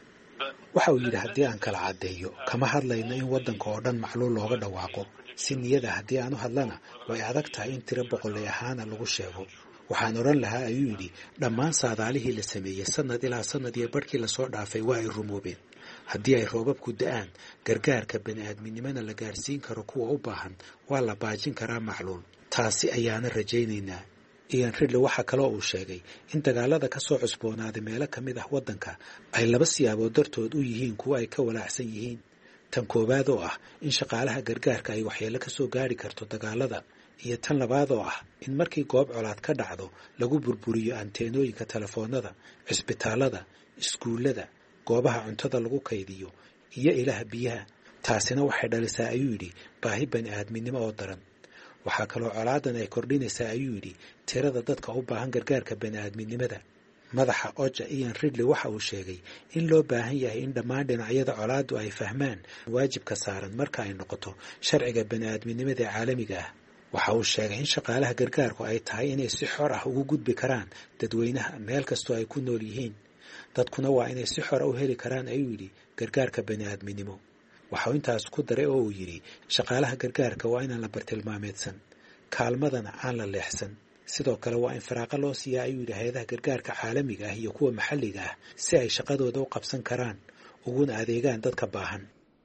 waxa uu yidhi haddii aan kala caddeeyo kama hadlayno in waddanka oo dhan macluul looga dhawaaqo. si niyada haddii aan u hadlana way adag tahay in tiro boqolay ahaana lagu sheego. waxaan odhan lahaa ayuu yidhi dhammaan saadaalihii la sameeyey sannad ilaa sannad iyo barhkii lasoo dhaafay waa ay rumoobeen. haddii ay roobabku da'aan gargaarka bani'aadminimana la gaarsiin karo kuwa u baahan waa la baajin karaa macluul. taasi ayaana rajaynaynaa. Ian Ridley waxaa kaloo uu sheegay in dagaalada ka soo cusboonaaday meelo ka mid ah waddanka ay laba siyaabood dartood u yihiin kuwa ay ka walaacsan yihiin. tan koowaad oo ah in shaqaalaha gargaarka ay waxyeello ka soo gaari karto dagaalada, iyo tan labaad oo ah in markii goob colaad ka dhacdo lagu burburiyo anteenooyinka telefoonada, cisbitaalada, iskuullada, goobaha cuntada lagu kaydiyo iyo ilaha biyaha. taasina waxay dhalisaa ayuu yidhi baahi bani'aadminimo oo daran. waxaa kaloo colaadan ay kordhinaysaa ayuu yidhi tirada dadka u baahan gargaarka bani'aadminimada. madaxa oja Ian Ridley waxa uu sheegay in loo baahan yahay in dhammaan dhinacyada colaadu ay fahmaan waajibka saaran marka ay noqoto sharciga bani'aadminimada ee caalamiga ah. waxa uu sheegay in shaqaalaha gargaarku ay tahay inay si xor ah ugu gudbi karaan dadweynaha meel kastoo ay ku nool yihiin. dadkuna waa inay si xor ah u heli karaan ayuu yidhi gargaarka bani'aadminimo. waxa uu intaas ku daray oo uu yidhi shaqaalaha gargaarka waa inaan la bartilmaameedsan, kaalmadana aan la leexsan. sidoo kale waa in faraaqo loo siiyaa ayuu yidhi hay-adaha gargaarka caalamiga ah iyo kuwa maxalliga ah si ay shaqadooda u qabsan karaan uguna adeegaan dadka baahan.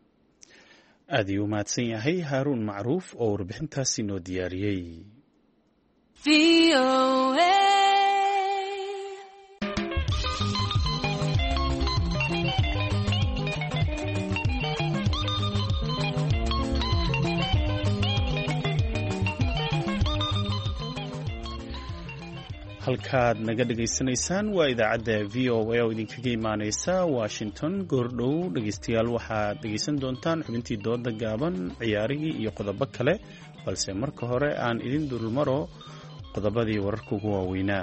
aad ayuu mahadsan yahay haaruun macruuf oo warbixintaasi noo diyaariyey. halkaad naga dhegaysanaysaan waa idaacadda v o a oo idinkaga imaaneysa Washington. goordhow dhegaystayaal waxaad dhegaysan doontaan xubintii dooda gaaban, ciyaarihii iyo qodobo kale, balse marka hore aan idin dulmaro qodobadii wararka ugu waaweynaa.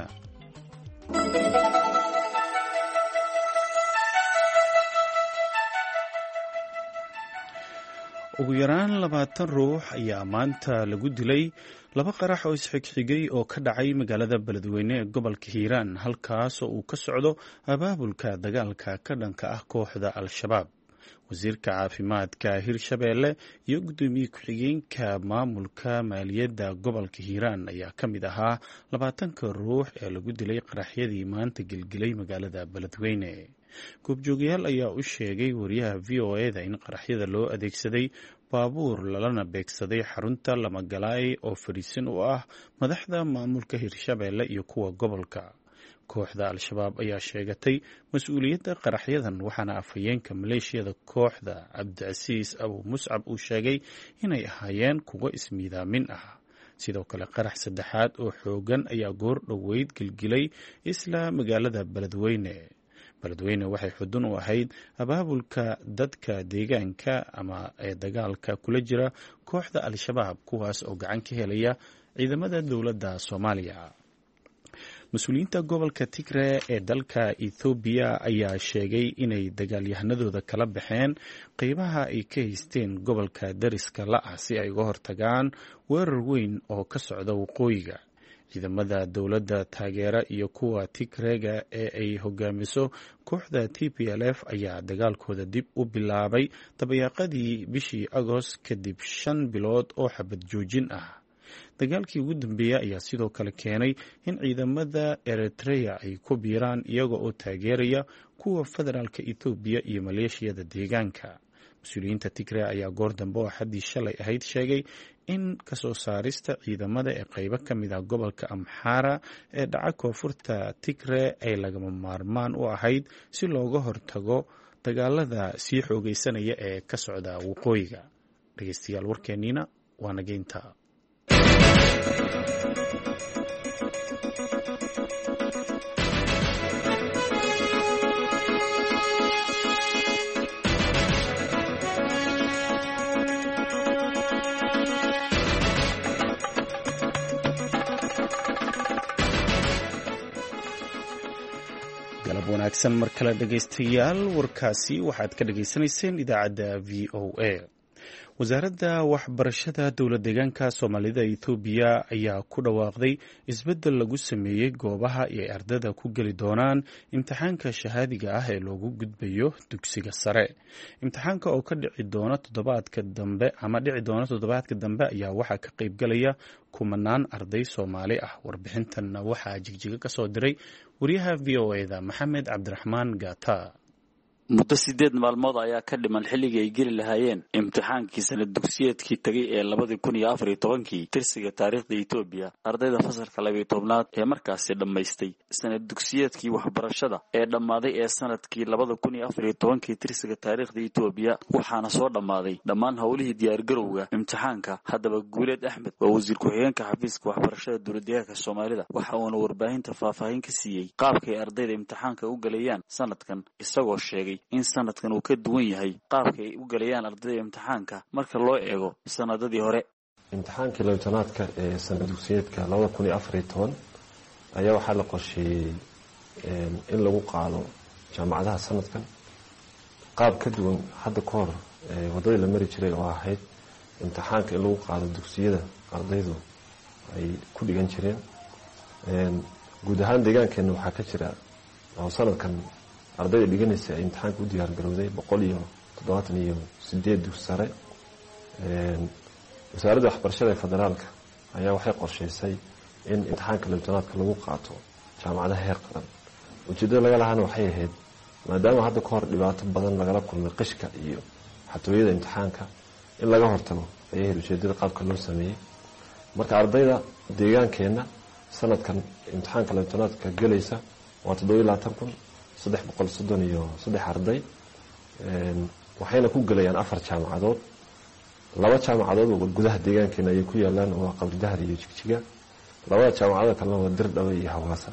ugu yaraan labaatan ruux ayaa maanta lagu dilay laba qarax oo isxigxigay oo ka dhacay magaalada beledweyne ee gobolka hiiraan, halkaas oo uu ka socdo abaabulka dagaalka ka dhanka ah kooxda al-shabaab. wasiirka caafimaadka hirshabeelle iyo guddoomiye ku-xigeenka maamulka maaliyadda gobolka hiiraan ayaa ka mid ahaa labaatanka ruux ee lagu dilay qaraxyadii maanta gelgelay magaalada beledweyne. goobjoogayaal ayaa u sheegay wariyaha v o e da in qaraxyada loo adeegsaday baabuur lalana beegsaday xarunta Lamagalaay oo fadhiisan u ah madaxda maamulka hirshabeelle iyo kuwa gobolka. kooxda al-shabaab ayaa sheegatay mas-uuliyadda qaraxyadan, waxaana afhayeenka maleeshiyada kooxda cabdicasiis abu muscab uu sheegay inay ahaayeen kuwo ismiidaamin ah. sidoo kale qarax saddexaad oo xoogan ayaa goor dhoweyd gelgelay isla magaalada beledweyne. beledweyne waxay xudun u ahayd abaabulka dadka deegaanka ama ee dagaalka kula jira kooxda al-shabaab, kuwaas oo gacan ka helaya ciidamada dowladda Soomaaliya. mas-uuliyiinta gobolka Tigray ee dalka Ethiopia ayaa sheegay inay dagaalyahanadooda kala baxeen qeybaha ay ka haysteen gobolka dariska la ah si ay uga hortagaan weerar weyn oo ka socda waqooyiga. ciidamada dowladda taageera iyo kuwa Tigrayga ee ay hogaamiso kooxda T P L F ayaa dagaalkooda dib u bilaabay dabayaaqadii bishii Agost kadib shan bilood oo xabad joojin ah. dagaalkii ugu dambeeyay ayaa sidoo kale keenay in ciidamada Eritrea ay ku biiraan iyaga oo taageeraya kuwa federaalka Ethiopia iyo maleeshiyada deegaanka. mas-uuliyiinta Tigray ayaa goor dambe oo xaddii shalay ahayd sheegay in kasoo saarista ciidamada ee qaybo ka mid ah gobolka Amhara ee dhaca koonfurta Tigray ay lagama maarmaan u ahayd si looga hortago dagaalada sii xoogaysanaya ee ka socda waqooyiga. dhegeystayaal warkeennina waa nageynta. wanaagsan mar kale dhegaystayaal, warkaasi waxaad ka dhagaysanayseen idaacadda v o a. wasaaradda waxbarashada dowlad deegaanka soomaalida ethoobiya ayaa ku dhawaaqday isbeddel lagu sameeyey goobaha ay ardada ku geli doonaan imtixaanka shahaadiga ah ee loogu gudbayo dugsiga sare. imtixaanka oo ka dhici doona toddobaadka dambe ama dhici doona toddobaadka dambe ayaa waxaa ka qaybgalaya kumanaan arday Soomaali ah. warbixintan waxaa jigjiga ka soo diray wariyaha v o a da Maxamed Cabdiraxmaan Gaata. muddo sideed maalmood ayaa ka dhiman xilligii ay geli lahaayeen imtixaankii sanad dugsiyeedkii tagay ee labada kun iyo afar iyo tobankii tirsiga taariikhda Itoobiya. ardayda fasalka laba iyo tobnaad ee markaasi dhammaystay sanad dugsiyeedkii waxbarashada ee dhammaaday ee sanadkii labada kun iyo afar iyo tobankii tirsiga taariikhda Itoobiya waxaana soo dhammaaday dhammaan howlihii diyaargarowga imtixaanka. haddaba Guuleed Axmed waa wasiir ku-xigeenka xafiiska waxbarashada dowladdeegaanka Soomaalida, waxa uuna warbaahinta faahfaahin ka siiyey qaabka ay ardayda imtixaanka u galayaan sanadkan, isagoo sheegay in sanadkan uu ka duwan yahay qaabka ay u galayaan ardayda imtixaanka marka loo eego sanadadii hore. imtixaankii labtanaadka ee sanad dugsiyeedka labada kun iyo afar iyo toban ayaa waxaa la qorsheeyey in lagu qaado jaamacadaha sanadkan qaab ka duwan hadda ka hor wadadii la mari jiray oo ahayd imtixaanka in lagu qaado dugsiyada ardaydu ay ku dhigan jireen. guud ahaan deegaankeena waxaa ka jira oo sanadkan ardayda dhiganaysa ay imtixaanka u diyaar garowday boqol iyo toddobaatan iyo sideed dugsi sare. wasaaradda waxbarashada ee federaalka ayaa waxay qorshaysay in imtixaanka labtanaadka lagu qaato jaamacadaha heer qaran. ujeedada laga lahaana waxay ahayd maadaama hadda ka hor dhibaato badan lagala kulmay qishka iyo xatooyada imtixaanka in laga hortago ayay ahayd ujeedada qaabka loo sameeyey. marka ardayda deegaankeenna sanadkan imtixaanka labtanaadka galaysa waa toddoba iyo labaatan kun saddex boqol soddon iyo saddex arday, waxayna ku galayaan afar jaamacadood. laba jaamacadood oo gudaha deegaankeena ayay ku yaalaan oo Qabri Dahar iyo Jigjiga. labada jaamacadood kalena waa Dirdhawe iyo Hawaasa.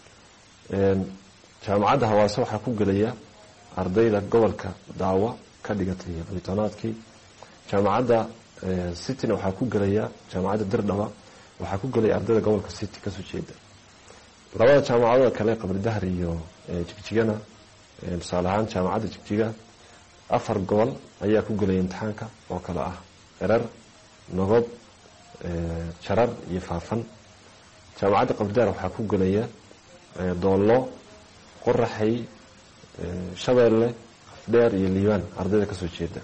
jaamacadda Hawaasa waxaa ku galaya ardayda gobolka Daawa ka dhigatay labtanaadkii. jaamacadda City-na waxaa ku galaya jaamacadda Dirdhawe waxaa ku galaya ardayda gobolka City ka soo jeeda. labada jaamacadood kale Qabri Dahar iyo Jigjigana tusaale ahaan jaamacadda Jigjiga afar gobol ayaa ku galay imtixaanka oo kala ah Erar, Nogob, Jarar iyo Faafan. jaamacadda Qabri Dahar waxaa ku galaya Doollo, Qoraxay, Shabeelle, Afdheer iyo Liibaan ardayda ka soo jeeda.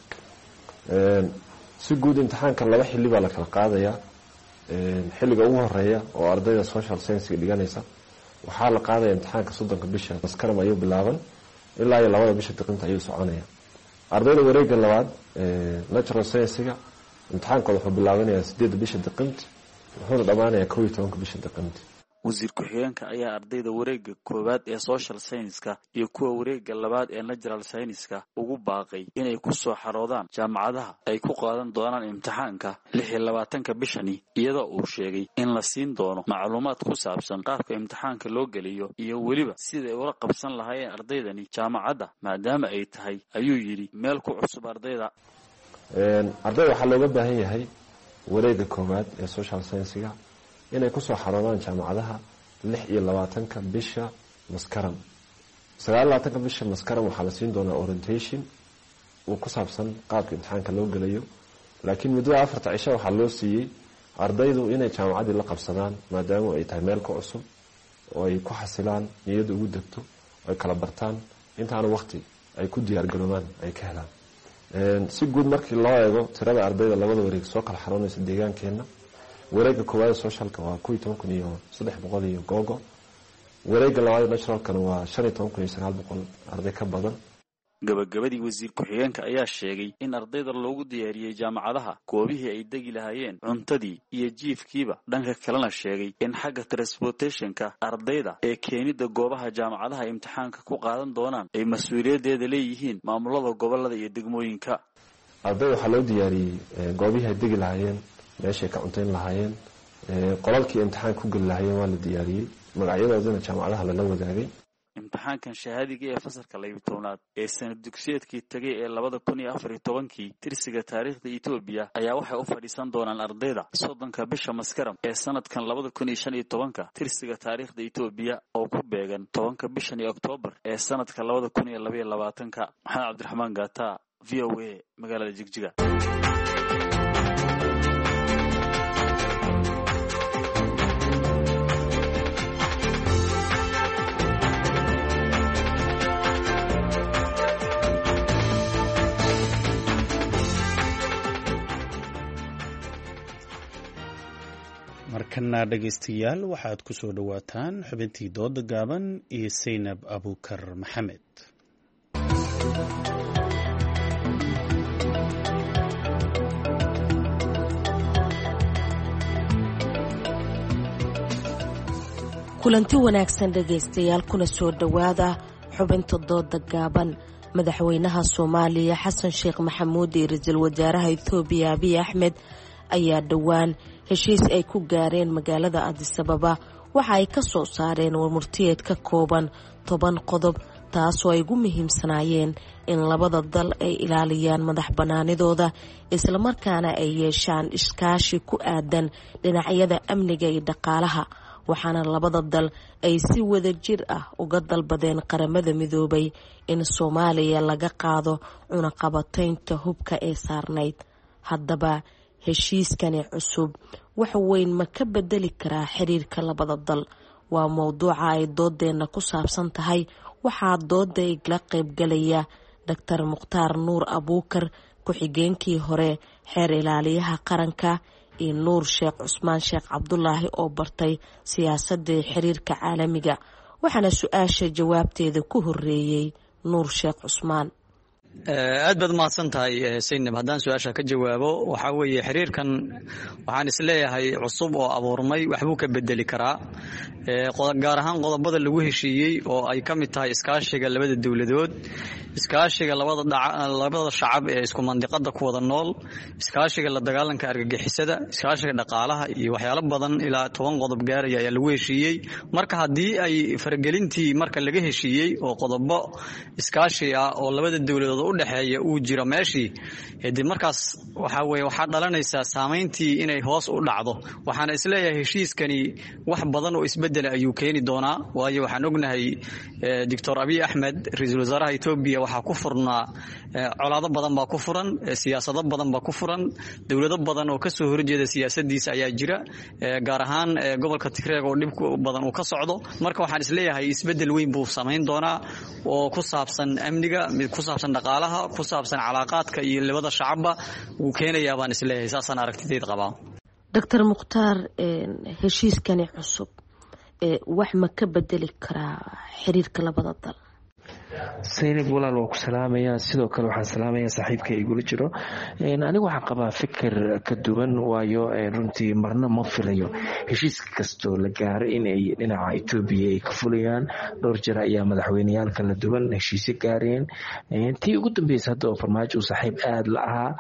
si guud imtixaanka laba xilli baa la kala qaadayaa. xilliga ugu horeeya oo ardayda social science dhiganaysa waxaa la qaadaya imtixaanka soddonka bisha maskaram ayuu bilaaban ilaa iyo labada bisha diqinta ayuu soconaya. ardayda wareegga labaad natural science-ga imtixaankooda wuxuu bilaabanayaa sideedda bisha diqinta wuxuuna dhammaanayaa kow iyo tobanka bisha diqinta. wasiir ku-xigeenka ayaa ardayda wareegga koowaad ee social science-ka iyo kuwa wareegga labaad ee natural science-ka ugu baaqay inay ku soo xaroodaan jaamacadaha ay ku qaadan doonaan imtixaanka lix iyo labaatanka bishani, iyadoo uu sheegay in la siin doono macluumaad ku saabsan qaabka imtixaanka loo geliyo iyo weliba siday ula qabsan lahaayeen ardaydani jaamacadda maadaama ay tahay ayuu yidhi meel ku cusub ardayda. ardayda waxaa looga baahan yahay wareegga koowaad ee social science-ga inay ku soo xaroodaan jaamacadaha lix iyo labaatanka bisha maskaram. sagaal iyo labaatanka bisha maskaram waxaa la siin doonaa orientation uu ku saabsan qaabka imtixaanka loo gelayo, laakiin muddada afarta cisho waxaa loo siiyey ardaydu inay jaamacaddii la qabsadaan maadaama ay tahay meel ka cusub oo ay ku xasilaan, niyadda ugu degto, ay kala bartaan intaana waqti ay ku diyaargaroobaan ay ka helaan. si guud markii loo eego tirada ardayda labada wareeg soo kala xaroonaysa deegaankeenna, wareegga koowaad socialka waa kow iyo toban kun iyo saddex boqol iyo googo. wareegga labaad naturalkana waa shan iyo toban kun iyo sagaal boqol arday ka badan. gabagabadii wasiir ku-xigeenka ayaa sheegay in ardayda loogu diyaariyey jaamacadaha goobihii ay degi lahaayeen, cuntadii iyo jiifkiiba. dhanka kalena sheegay in xagga transportationka ardayda ee keenida goobaha jaamacadaha imtixaanka ku qaadan doonaan ay mas-uuliyaddeeda leeyihiin maamulada gobolada iyo degmooyinka. ardayda waxaa loo diyaariyey goobihii ay degi lahaayeen, meeshay ka cuntayn lahaayeen, qolalkii imtixaan ku geli lahaayeen waa la diyaariyey, magacyadoodana jaamacadaha lala wadaagay. imtixaankan shahaadiga ee fasalka labiyo tobnaad ee sanad dugsiyeedkii tegay ee labada kun iyo afar iyo tobankii tirsiga taariikhda etoobiya ayaa waxay u fadhiisan doonaan ardayda soddonka bisha maskaram ee sanadkan labada kun iyo shan iyo tobanka tirsiga taariikhda etoobiya oo ku beegan tobanka bishan iyo oktoobar ee sanadka labada kun iyo labaiyo labaatanka. maxamed cabdiraxmaan gaata, v o a, magaalada Jigjiga. markana dhegaystayaal waxaad ku soo dhowaataan xubintii dooda gaaban iyo Saynab Abuukar Maxamed. kulanti wanaagsan dhegaystayaal, kuna soo dhowaada xubinta dooda gaaban. madaxweynaha Soomaaliya Xasan Sheekh Maxamuud iyo ra'iisul wasaaraha Itoobiya Abiy Ahmed ayaa dhowaan heshiis ay ku gaareen magaalada Addis Ababa waxa ay ka soo saareen warmurtiyeed ka kooban toban qodob, taasoo ay ugu muhiimsanaayeen in labada dal ay ilaaliyaan madax banaanidooda islamarkaana ay yeeshaan iskaashi ku aadan dhinacyada amniga iyo dhaqaalaha. waxaana labada dal ay si wada jir ah uga dalbadeen qaramada midoobay in Soomaaliya laga qaado cunaqabataynta hubka ee saarnayd. haddaba heshiiskani cusub wax weyn ma ka bedeli karaa xiriirka labada dal? waa mowduuca ay doodeena ku saabsan tahay. waxaa dooda igala qaybgalaya Doctor Mukhtaar Nuur Abuukar, ku-xigeenkii hore xeer ilaaliyaha qaranka, iyo Nuur Sheekh Cusmaan Sheekh Cabdulaahi oo bartay siyaasadda xiriirka caalamiga. waxaana su-aasha jawaabteeda ku horeeyay Nuur Sheekh Cusmaan. aad baad mahadsan tahay Saynab. haddaan su-aasha ka jawaabo, waxaa weeye xiriirkan waxaan isleeyahay cusub oo abuurmay waxbuu ka bedeli karaa, gaar ahaan qodobada lagu heshiiyey oo ay ka mid tahay iskaashiga labada dowladood, iskaashiga labada shacab ee isku mandiqada ku wada nool, iskaashiga la dagaalanka argagixisada, iskaashiga dhaqaalaha iyo waxyaalo badan ilaa toban qodob gaaraya ayaa lagu heshiiyey. marka haddii ay faragelintii marka laga heshiiyey oo qodobo iskaashi ah oo labada dowladood u dhexeeya uu jiro meeshii, hadii markaas waxa weeye waxaa dhalanaysaa saameyntii inay hoos u dhacdo. waxaana isleeyahay heshiiskani wax badan oo isbedel ayuu keeni doonaa, waayo waxaan ognahay Doctor Abiy Ahmed ra'iisul wasaaraha Itoobiya waxaa ku furnaa colaado badan baa ku furan, siyaasado badan baa ku furan, dowlado badan oo kasoo horjeeda siyaasadiisa ayaa jira, gaar ahaan gobolka Tigreeg oo dhib badan uu ka socdo. marka waxaan isleeyahay isbedel weyn buu samayn doonaa oo ku saabsan amniga, ku saabsan dhaqaalaha, ku saabsan calaaqaadka iyo labada shacabba uu keenayaa baan isleeyahay. saasaan aragtideed qabaa. Doctor Mukhtaar, heshiiskani cusub wax ma ka bedeli karaa xiriirka labada dal? Saynab walaal waa ku salaamaya, sidoo kale waxaan salaamaya saaxiibka igula jiro. anigu waxaan qabaa fikir ka duwan, waayo runtii marna ma filayo heshiis kastoo la gaaro inay dhinaca Itoobiya ay ka fulayaan. dhowr jeer ayaa madaxweyneyaal kala duwan heshiisyo gaareen, tii ugu dambeysay hadda oo farmaajo uu saaxiib aad la ahaa.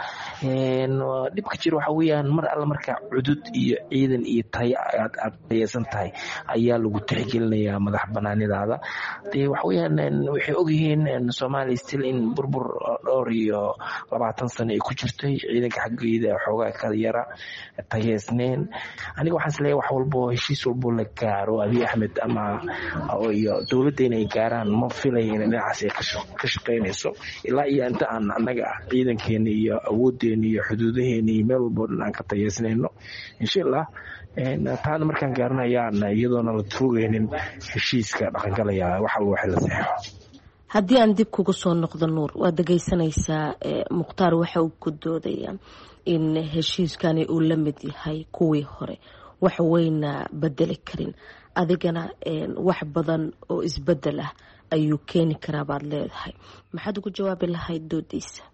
dhibka jira waxa weeyaan mar alla markaa cudud iyo ciidan iyo tay aad ardaysan tahay ayaa lagu tixgelinayaa madax banaanidaada. waxa weeyaan waxay ogyihiin Soomaaliya still in burbur dhowr iyo labaatan sano ay ku jirtay, ciidanka xaggeeda xoogaa ka yara tayeesneen. aniga waxaan isleeyahay wax walbo heshiis walbo la gaaro Abiy Ahmed ama iyo dowladda inay gaaraan, ma filayo in dhinacaas ay ka shaqeynayso ilaa iyo inta aan annaga ciidankeena iyo awooddeena iyo xuduudaheena iyo meel walbo aan ka tayeesnayno. insha Allah taana markaan gaaranayaan iyadoona la tuugaynin heshiiska dhaqangalaya wax walba wax la saxo. haddii aan dib kugu soo noqdo Nuur, waad dhegaysanaysaa Mukhtaar waxa uu ku doodayaa in heshiiskani uu la mid yahay kuwii hore, wax weyna bedeli karin. adigana wax badan oo isbedel ah ayuu keeni karaa baad leedahay. maxaad ugu jawaabi lahayd doodiisa?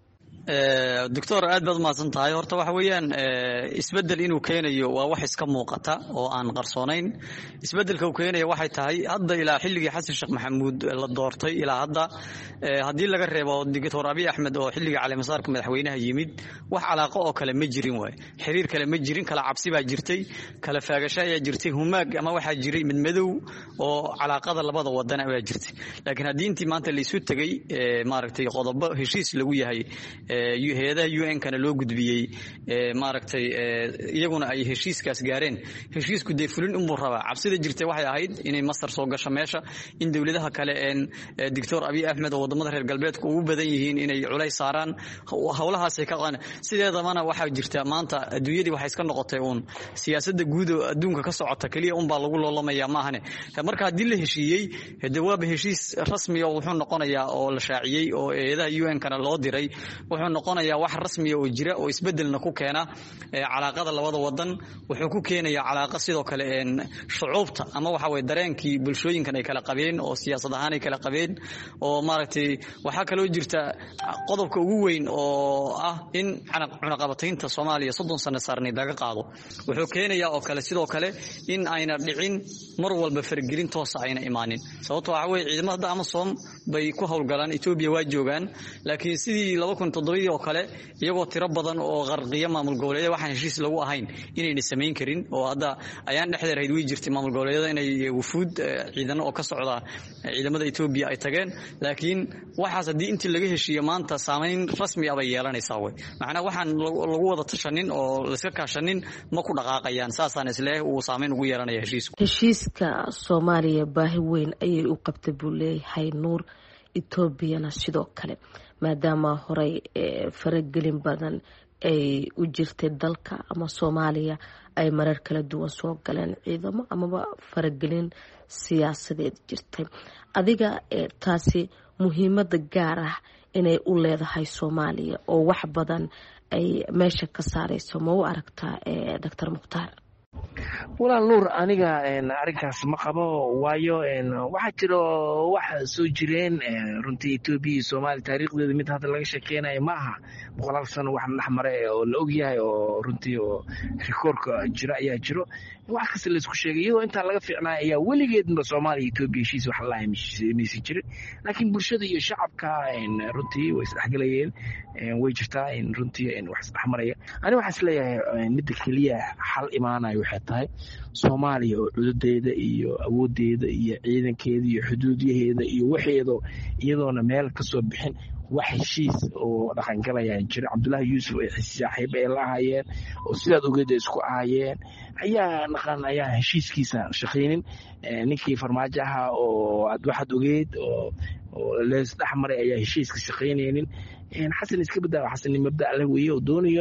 doctor aad baad mahadsan tahay horta waxa weeyaan isbedel inuu keenayo waa wax iska muuqata oo aan qarsoonayn isbedelka uu keenayo waxay tahay hadda ilaa xilligii xasan sheekh maxamuud la doortay ilaa hadda haddii laga reebo doctor abiy axmed oo xilligii caleemasaarka madaxweynaha yimid wax calaaqo oo kale ma jirin waay xiriir kale ma jirin kala cabsi baa jirtay kala faagasho ayaa jirtay humaag ama waxaa jiray mid madow oo calaaqada labada wadan ayaa jirtay laakiin haddii intii maanta la isu tagay maaragtay qodobo heshiis lagu yahay hay-adaha U N kana loo gudbiyey maaragtay iyaguna ay heshiiskaas gaareen heshiisku dee fulin unbuu rabaa cabsida jirtay waxay ahayd inay masar soo gasho meesha in dowladaha kale een doctor abiy axmed oo wadamada reer galbeedka ugu badan yihiin inay culays saaraan howlahaas ay ka qaan sideedabana waxaa jirta maanta adduunyadii waxay iska noqotay uun siyaasadda guud oo adduunka ka socota kaliya unbaa lagu loolamayaa maahane marka haddii la heshiiyey dawaaba heshiis rasmi oo wuxuu noqonayaa oo la shaaciyey oo hay-adaha U N kana loo diray wuxuu noqonayaa wax rasmi oo jira oo isbedelna ku keena calaaqada labada wadan wuxuu ku keenayaa calaaqa sidoo kale een shucuubta ama waxa way dareenkii bulshooyinkan ay kala qabeen oo siyaasad ahaan ay kala qabeen oo maaragtay waxa kale oo jirta qodobka ugu weyn oo ah in cunaqabataynta Soomaaliya soddon sano saarnay laga qaado wuxuu keenayaa oo kale sidoo kale in ayna dhicin mar walba fargelin toos ah ayna imaanin sababtoo ah way ciidamada Amazon bay ku howlgalaan Ethiopia waa joogaan laakiin sidii laba kun iyo toddoba oo kale iyagoo tiro badan oo qarqiya maamul goboleedyada waxaan heshiis lagu ahayn inayna sameyn karin oo hadda ayaan dhexdeer ay jirtay maamul goboleedyada inay wufuud ciidan oo ka socda ciidamada Ethiopia ay tageen laakiin waxaas hadii intii laga heshiiyo maanta saameyn rasmi ah ay yeelanaysaa way macna waxaan lagu wada tashanin oo la iska kaashanin ma ku dhaqaaqayaan saasaan isleeyahay uu saameyn ugu yeelanaya heshiisku heshiiska Soomaaliya baahi weyn ayay u qabtay buu leeyahay Nuur Ethiopiana sidoo kale maadaama horay faragelin badan ay u jirtay dalka ama Soomaaliya ay marar kala duwan soo galeen ciidamo amaba faragelin siyaasadeed jirtay adiga taasi muhiimada gaar ah inay u leedahay Soomaaliya oo wax badan ay meesha ka saarayso ma u aragtaa Dr. Mukhtaar walaal Nuur aniga arrinkaas ma qabo waayo waxa jiro waxa soo jireen runtii Ethiopia iyo Soomaaliya taariikhdeeda mid hadda laga sheekeynayo ma aha boqolaal sano wax dhaxmaray oo la og yahay oo runtii oo rikoorka jira ayaa jiro wax kasta la isku sheegay iyadoo inta laga fiicnaa ayaa weligeedba Soomaaliya Ethiopia heshiis wax la haymisay jiray laakiin bulshada iyo shacabka runtii way isdhexgalayeen way jirtaa in runtii wax isdhexmaraya aniga waxaan isleeyahay mid kaliya xal imaanayo waxay tahay Soomaaliya oo cududeeda iyo awoodeeda iyo ciidankeeda iyo xuduudiyaheeda iyo waxeedo iyadoona meel ka soo bixin wax heshiis oo dhaqan galaya jira Cabdullaahi Yuusuf ee saaxiib ay lahaayeen oo sidaad ogeed isku ahaayeen ayaa naqan ayaa heshiiskiisa shaqeeynin ninkii farmaajo ahaa oo aad waxaad ogeed oo lees dhaxmaray ayaa heshiiska shaqeynaynin xasan iska badaa xasan mabda leh weeyo oo doonayo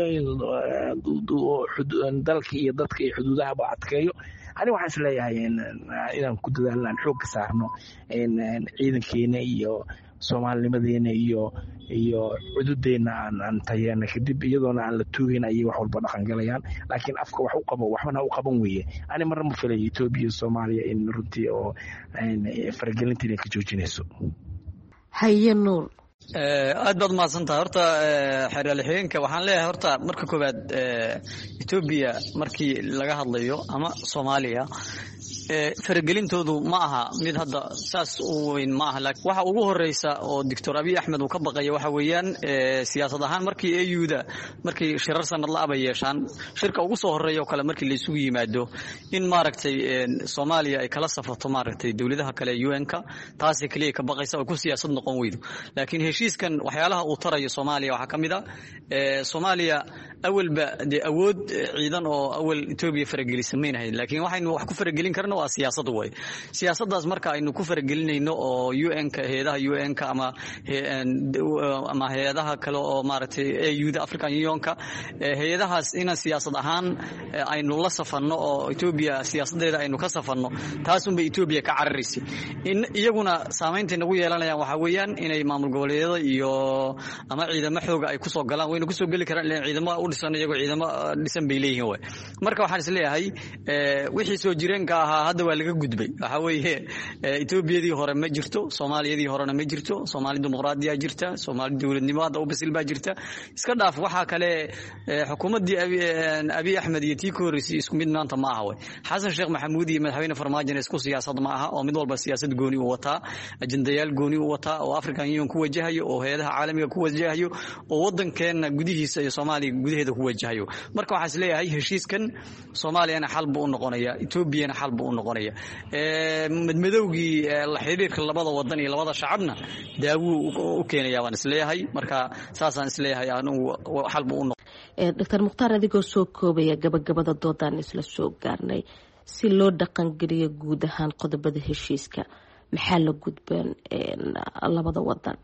in dalka iyo dadka iyo xuduudaha ba adkeeyo ani waxaan isleeyahay inaan ku dadaalnaan xoog ka saarno ciidankeena iyo Soomaalinimadeena iyo iyo xuduudeena aan tayana kadib iyadoona aan la toogin ay wax walba dhaqan galayaan laakiin afka wax u qabo waxna u qaban weeye ani mar ma filay Ethiopia Soomaaliya in runtii oo faragelintii ka joojinayso haye Nuur aad baad mahadsantahay horta xeeralixeenka waxaan leeyahay horta marka koobaad Ethiopia markii laga hadlayo ama Soomaaliya faragelintoodu ma aha mid hadda saas u weyn ma aha laakiin waxa ugu horeysa oo Doctor Abiy Ahmed uu ka baqayo waxa weeyaan siyaasad ahaan markii A U da markii shirar sanad la abay yeeshaan shirka ugu soo horeeyo kale markii la isugu yimaado in maaragtay Soomaaliya ay kala safato maaragtay dawladaha kale U N ka taasi kaliya ka baqaysa oo ku siyaasad noqon weydo laakiin heshiiskan waxyaalaha uu tarayo Soomaaliya waxa kamid ah Soomaaliya awalba de awood ciidan oo awal Ethiopia faragelisay laakiin waxaynu wax ku faragelin karnaa waa siyaasad way siyaasadaas marka aynu ku faragelinayno oo U N ka heedaha U N ka ama ama heedaha kale oo maaragtay A U da African Union ka heedahaas in siyaasad ahaan aynu la safarno oo Ethiopia siyaasadeeda aynu ka safarno taas un bay Ethiopia ka cararisay in iyaguna saameynta nagu yeelanayaan waxa weeyaan inay maamul goboleedyada iyo ama ciidamo xooga ay ku soo galaan wayna ku soo gali karaan ilaa ciidamo u dhisan iyagoo ciidamo dhisan bay leeyihiin way marka waxaan is leeyahay wixii soo jireenka ahaa hadda waa laga gudbay waxa weeye Etoobiyadii hore ma jirto Soomaaliyadii horena ma jirto Soomaali dimuqraadiya jirta Soomaali dawladnimo hadda u bisil baa jirta iska dhaaf waxa kale xukuumadii Abiy Ahmed iyo tii koorisi isku mid maanta ma aha way Xasan Sheekh Maxamuud iyo madaxweyne Farmaajo isku siyaasad ma aha oo mid walba siyaasad gooni u wata ajendayaal gooni u wata oo African Union ku wajahayo oo hay'adaha caalamiga ku wajahayo oo wadankeena gudihiisa iyo Soomaaliya gudaheeda ku wajahayo marka waxa is leeyahay heshiiskan Soomaaliyana xal buu u noqonaya Etoobiyana xal buu u noqonaya ee madmadowgii la xiriirka labada wadan iyo labada shacabna daawo u keenaya waan is leeyahay marka saasaan is leeyahay anigu xal buu u ee Dr Mukhtaar adigoo soo koobaya gabagabada doodaan isla soo gaarnay si loo dhaqan geliyo guud ahaan qodobada heshiiska maxaa la gudbeen labada wadan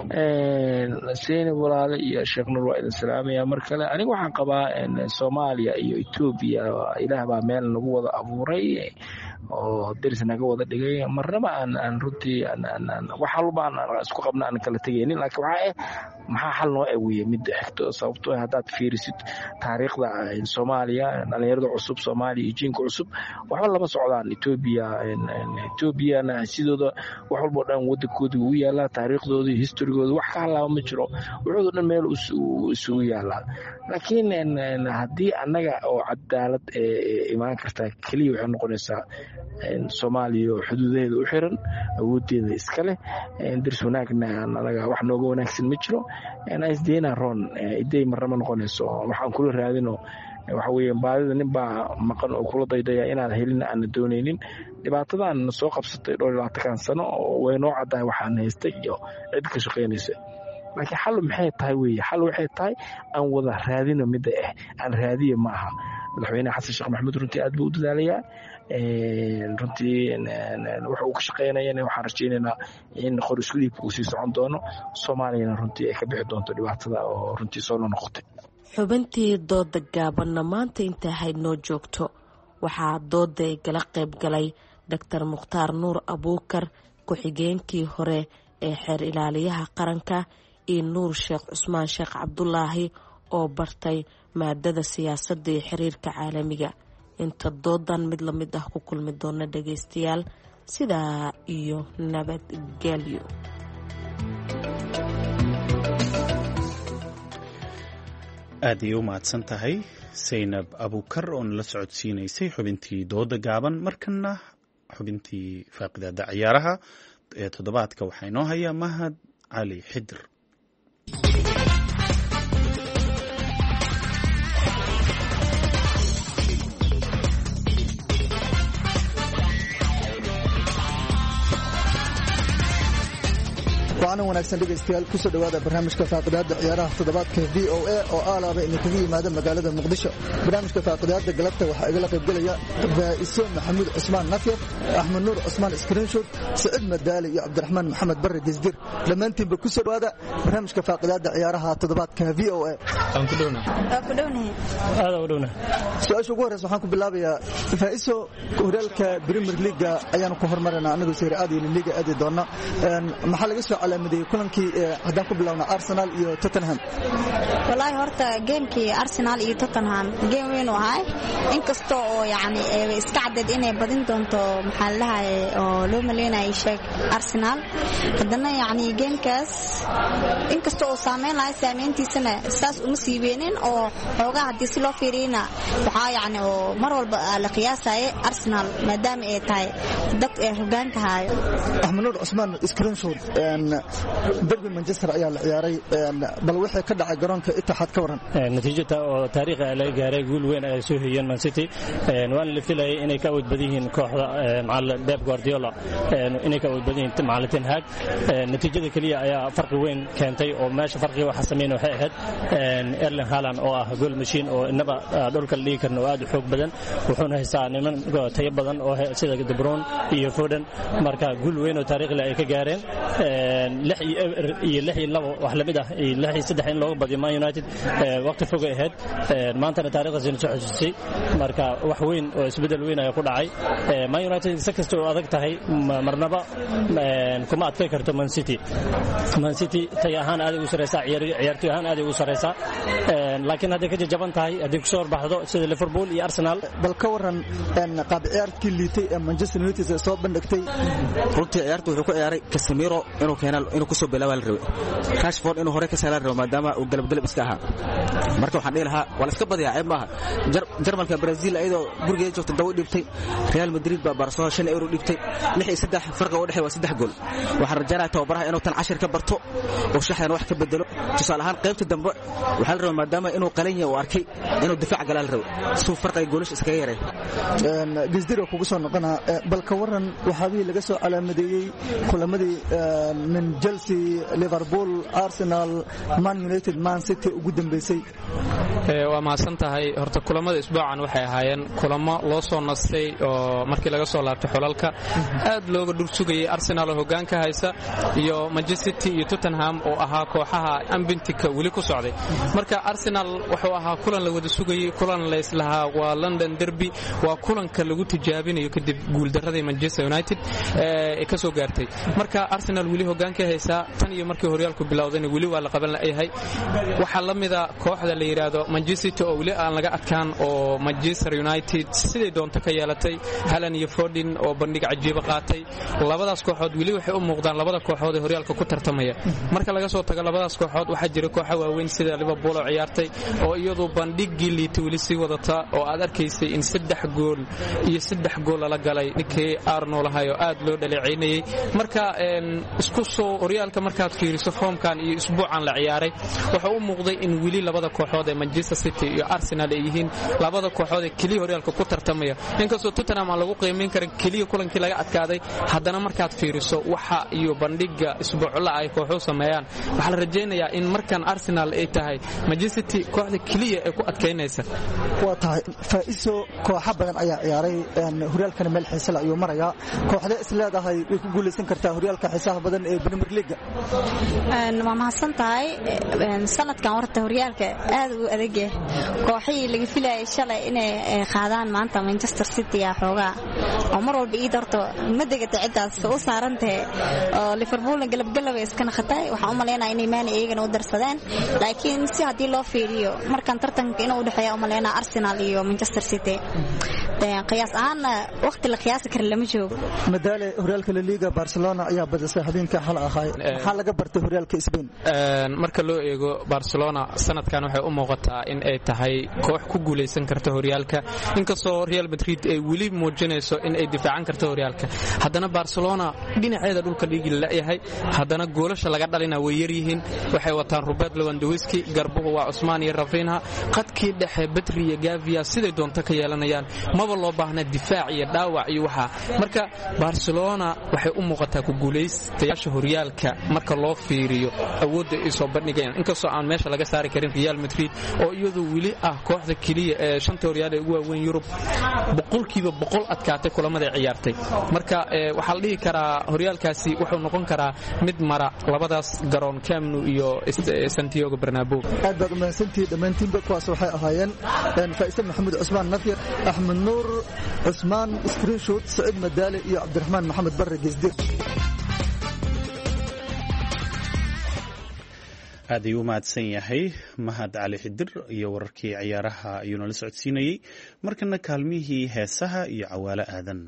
Seyni walaal iyo Sheekh Nur waa idin salaamaya mar kale aniga waxaan qabaa in Soomaaliya iyo Ethiopia ilaah baa meel nagu wada abuuray oo diris naga wada dhigay marnaba aan aan runtii aan aan wax walba aan isku qabna aan kala tagaynin laakiin waxa maxaa xal noo eewiye mid xigto sababtoo ah hadaad fiirisid taariikhda Soomaaliya dhalinyarada cusub Soomaaliya iyo jiinka cusub waxa laba socdaan Ethiopia Ethiopiana sidoo wax walba dhan wadakooda u yaala taariikhdooda historigooda wax ka halaaba ma jiro wuxuu dhan meel isugu yaala laakiin haddii annaga oo cadaalad ee imaan karta kaliya waxay noqonaysaa Soomaaliya xuduudeeda u xiran awoodeeda iska leh diris wanaagna anaga wax nooga wanaagsan ma jiro isdeena ron iday marnaba noqonayso waxaan kula raadino waxa weeye baadida nin baa maqan oo kula daydaya inaad helin aan dooneynin dhibaatadan soo qabsatay dhowr iyo labaatan sano oo way noo caday waxaan haystay iyo cid ka shaqeynaysa laakiin xal maxay tahay weeye xal waxay tahay aan wada raadino mid ah aan raadiye ma aha madaxweyne Xasan Sheekh Maxamuud runtii aad buu u dadaalayaa runtii waxa uu ka shaqeynayana waxaan rajaynaynaa in qor isku dhiib uu sii socon doono Soomaaliyana runtii ay ka bixi doonto dhibaatada oo runtii soo noqotay xubintii dooda gaabanna maanta inta ahayd noo joogto waxaa dooda ay gala qayb galay Dr Mukhtaar Nuur Abuukar ku-xigeenkii hore ee xeer ilaaliyaha qaranka iyo Nuur Sheekh Cusmaan Sheekh Cabdulaahi oo bartay maadada siyaasadda iyo xiriirka caalamiga inta doodan mid la mid ah ku kulmi doona dhageystayaal sidaa iyo nabadgelyo aad ay u mahadsan tahay Saynab Abuukar oo la socodsiinaysay xubintii dooda gaaban markana xubintii faaqidaada ciyaaraha ee toddobaadka waxaa inoo haya Mahad Cali Xidir waana wanaagsan dhegeystayaal ku soo dhawaada barnaamijka faaqidaada ciyaaraha toddobaadka V O A oo aalaaba inay kaga yimaado magaalada Muqdisho barnaamijka faaqidaada galabta waxaa igala qayb galaya Ra'iisul Maxamuud Cusmaan Nafyar Axmed Nuur Cusmaan Screenshot Saciid Madaali iyo Cabdiraxmaan Maxamed Barre Gisdir dhammaantiinba ku soo dhawaada barnaamijka faaqidaada ciyaaraha toddobaadka V O A aan ku dhowna aan ku dhownahay aad u dhowna su'aasha ugu horeysa waxaan ku bilaabayaa Ra'iisul horyaalka Premier League ayaan ku hormarinaa anagu sir aad iyo liiga aad doona maxaa laga soo calaamaday kulankii hadaan ku bilowna Arsenal iyo Tottenham wallahi horta gamekii Arsenal iyo Tottenham game weyn wahay inkastoo oo yaani iska cadad inay badin doonto maxaa la lahaay oo loo maleynay sheeg Arsenal hadana yaani gamekaas inkastoo oo saameyn lahayd saameyntiisana saas uma siibeenin oo xoogaa hadii si loo fiirina waxa yaani oo mar walba la qiyaasay Arsenal maadaama ay tahay dad ee hogaanka haayo Axmed Nuur Cusmaan Screenshot derby Manchester ayaa la ciyaaray bal wixii ka dhacay garoonka Etihad ka waran natiijada oo taariikh ah la gaaray guul weyn ay soo hayeen Man City waan la filayay inay ka wadbadihiin kooxda macallin Pep Guardiola inay ka wadbadihiin macallin Ten Hag natiijada kaliya ayaa farqi weyn keentay oo meesha farqiga waxa sameeyay waxay ahayd Erling Haaland oo ah goal machine oo inaba dhulka dhigi karno aad u xoog badan wuxuuna haystaa niman tayo badan oo sida De Bruyne iyo Foden marka guul weyn oo taariikh leh ay ka gaareen lix lix iyo lix iyo labo wax lamid ah iyo lix iyo saddex in looga badiyo Man United waqti fog ahayd maantana taariikhdaasi soo xujisay marka wax weyn oo isbedel weyn ayaa ku dhacay Man United si kasta oo adag tahay marnaba kuma adkay karto Man City Man City tay ahaan aad ugu sareysa ciyaartoy ahaan aad ugu sareysa laakiin hadda ka jaban tahay hadii ku soo baxdo sida Liverpool iyo Arsenal bal ka waran qaab ciyaartii liitay ee Manchester United soo bandhigtay runtii ciyaartu wuxuu ku ciyaaray Casemiro inuu keenal inuu ku soo bilaabo la rabay Rashford inuu hore ka saaran rabo maadaama uu galab galab iska ahaa marka waxaan dhilahaa wala iska badiyaa ceeb maaha Jarmalka Brazil ayadoo gurigeeda joogta dawo dhibtay Real Madrid baa Barcelona shan euro dhibtay lix iyo saddex farqi u dhaxay waa saddex gool waxaan rajaynayaa tababaraha inuu tan cashir ka barto oo shaxdan wax ka bedelo tusaale ahaan qaybta dambe waxa la rabaa maadaama inuu qalanya uu arkay inuu difaac galaal rabo soo farqi goolash iska yaray een gisdiro kugu soo noqona bal ka waran waxaabay laga soo calaamadeeyay kulamadii min Chelsea Liverpool Arsenal Man United Man City ugu dambeysay ee waa maasan tahay horta kulamada isbuucan waxay ahaayeen kulamo loo soo nastay oo markii laga soo laabtay xulalka aad looga dhursugayay Arsenal oo hoggaanka haysa iyo Manchester City iyo Tottenham oo ahaa kooxaha ambientika wali ku socday marka Arsenal wuxuu ahaa kulan la wada sugayay kulan la islaha waa London Derby waa kulanka lagu tijaabinayo kadib guul darradii Manchester United ee ka soo gaartay marka Arsenal wali hoggaanka haysa tan iyo markii horyaalku bilowday wali waa la qaban lahayd waxa la mid ah kooxda la yiraahdo Manchester City oo wali aan laga adkaan oo Manchester United sidii doonta ka yeelatay Haaland iyo Foden oo bandhig cajiib qaatay labadaas kooxood wali waxay u muuqdaan labada kooxood ee horyaalka ku tartamaya marka laga soo tago labadaas kooxood waxa jira kooxo waaweyn sida Liverpool oo ciyaartay oo iyadu bandhigii liitay wali sii wadata oo aad arkaysay in saddex gool iyo saddex gool la galay ninkii Arnold lahayo aad loo dhaleeceynayay marka isku soo horyaalka markaad fiiriso formkan iyo isbuucan la ciyaaray waxa uu muuqday in wali labada kooxood ee Manchester City iyo Arsenal ay yihiin labada kooxood ee kaliya horyaalka ku tartamaya inkastoo Tottenham aan lagu qiimeyn karin kaliya kulankii laga adkaaday haddana markaad fiiriso waxa iyo bandhiga isbuucla ay kooxo sameeyaan waxa la rajaynayaa in markan Arsenal ay tahay Manchester City kooxda kaliya ee ku adkeynaysa waa tahay faa'iiso kooxo badan ayaa ciyaaray horyaalkan meel xiiso la ayuu maraya kooxda isleedahay way ku guuleysan kartaa horyaalka xiisaha badan ee Premier League een ma mahadsan tahay sanadkan horta horyaalka aad u adag yahay kooxihii laga filayay shalay inay qaadaan maanta Manchester City ah xoogaa oo mar walba ii darto madagata cidaas u saarantahay oo Liverpool galab galab iska naqatay waxa u maleynaa inay maani iyagana u darsadeen laakiin si hadii loo fiiriyo markan tartanka inuu u dhaxeeyo u maleynaa Arsenal iyo Manchester City taa qiyaas ahaan waqti la qiyaas kar lama joogo madaale horyaalka La Liga Barcelona ayaa badisay habeenka xal ahay waxa laga bartay horyaalka Spain een marka loo eego Barcelona sanadkan waxay u muuqataa in ay tahay koox ku guuleysan karta horyaalka inkastoo Real Madrid ay wali muujinayso in ay difaacan karto horyaalka haddana Barcelona dhinaceeda dhulka dhigi la yahay haddana goolasha laga dhalina way yar yihiin waxay wataan Robert Lewandowski garbuhu waa Usman iyo Rafinha qadkii dhexe Pedri iyo Gavi siday doonta ka yeelanayaan maba loo baahna difaac iyo dhaawac iyo waxa marka Barcelona waxay u muuqataa ku guuleystayaasha horyaalka marka loo fiiriyo awoodda ay soo bandhigayaan inkastoo aan meesha laga saari karin Real Madrid oo iyadu wali ah kooxda kaliya ee shanta horyaal ee ugu waaweyn Yurub boqolkiiba boqol adkaatay kulamada ciyaartay marka waxa la dhihi karaa horyaalkaasi wuxuu noqon karaa mid mara labadaas garoon Camp Nou iyo Santiago Bernabeu aad baad u mahadsantihiin dhamaantiinba kuwaas waxay ahaayeen Faisal Maxamuud Cusmaan Nafir Axmed Nuur Cusmaan Screenshot Saciid Madaale iyo Cabdiraxmaan Maxamed Barre Geesdir aad ayuu mahadsan yahay Mahad Cali Xidir iyo wararkii ciyaaraha ayuu nala socodsiinayay markana kaalmihii heesaha iyo Cawaale Aadan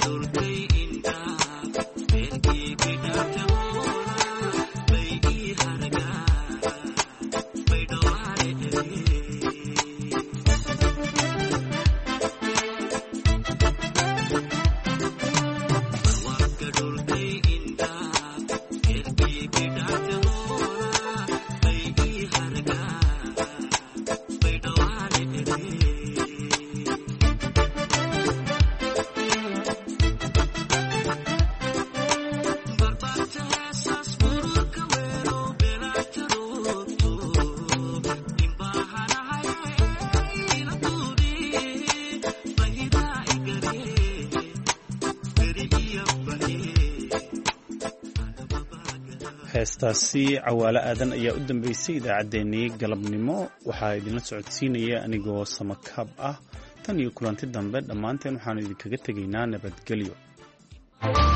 heestaasi cawaale aadan ayaa u dambeysay idaacaddeenii galabnimo waxaa idinla socodsiinaya anigoo samakaab ah tan iyo kulanti dambe dhammaanteen waxaanu idinkaga tegaynaa nabadgelyo.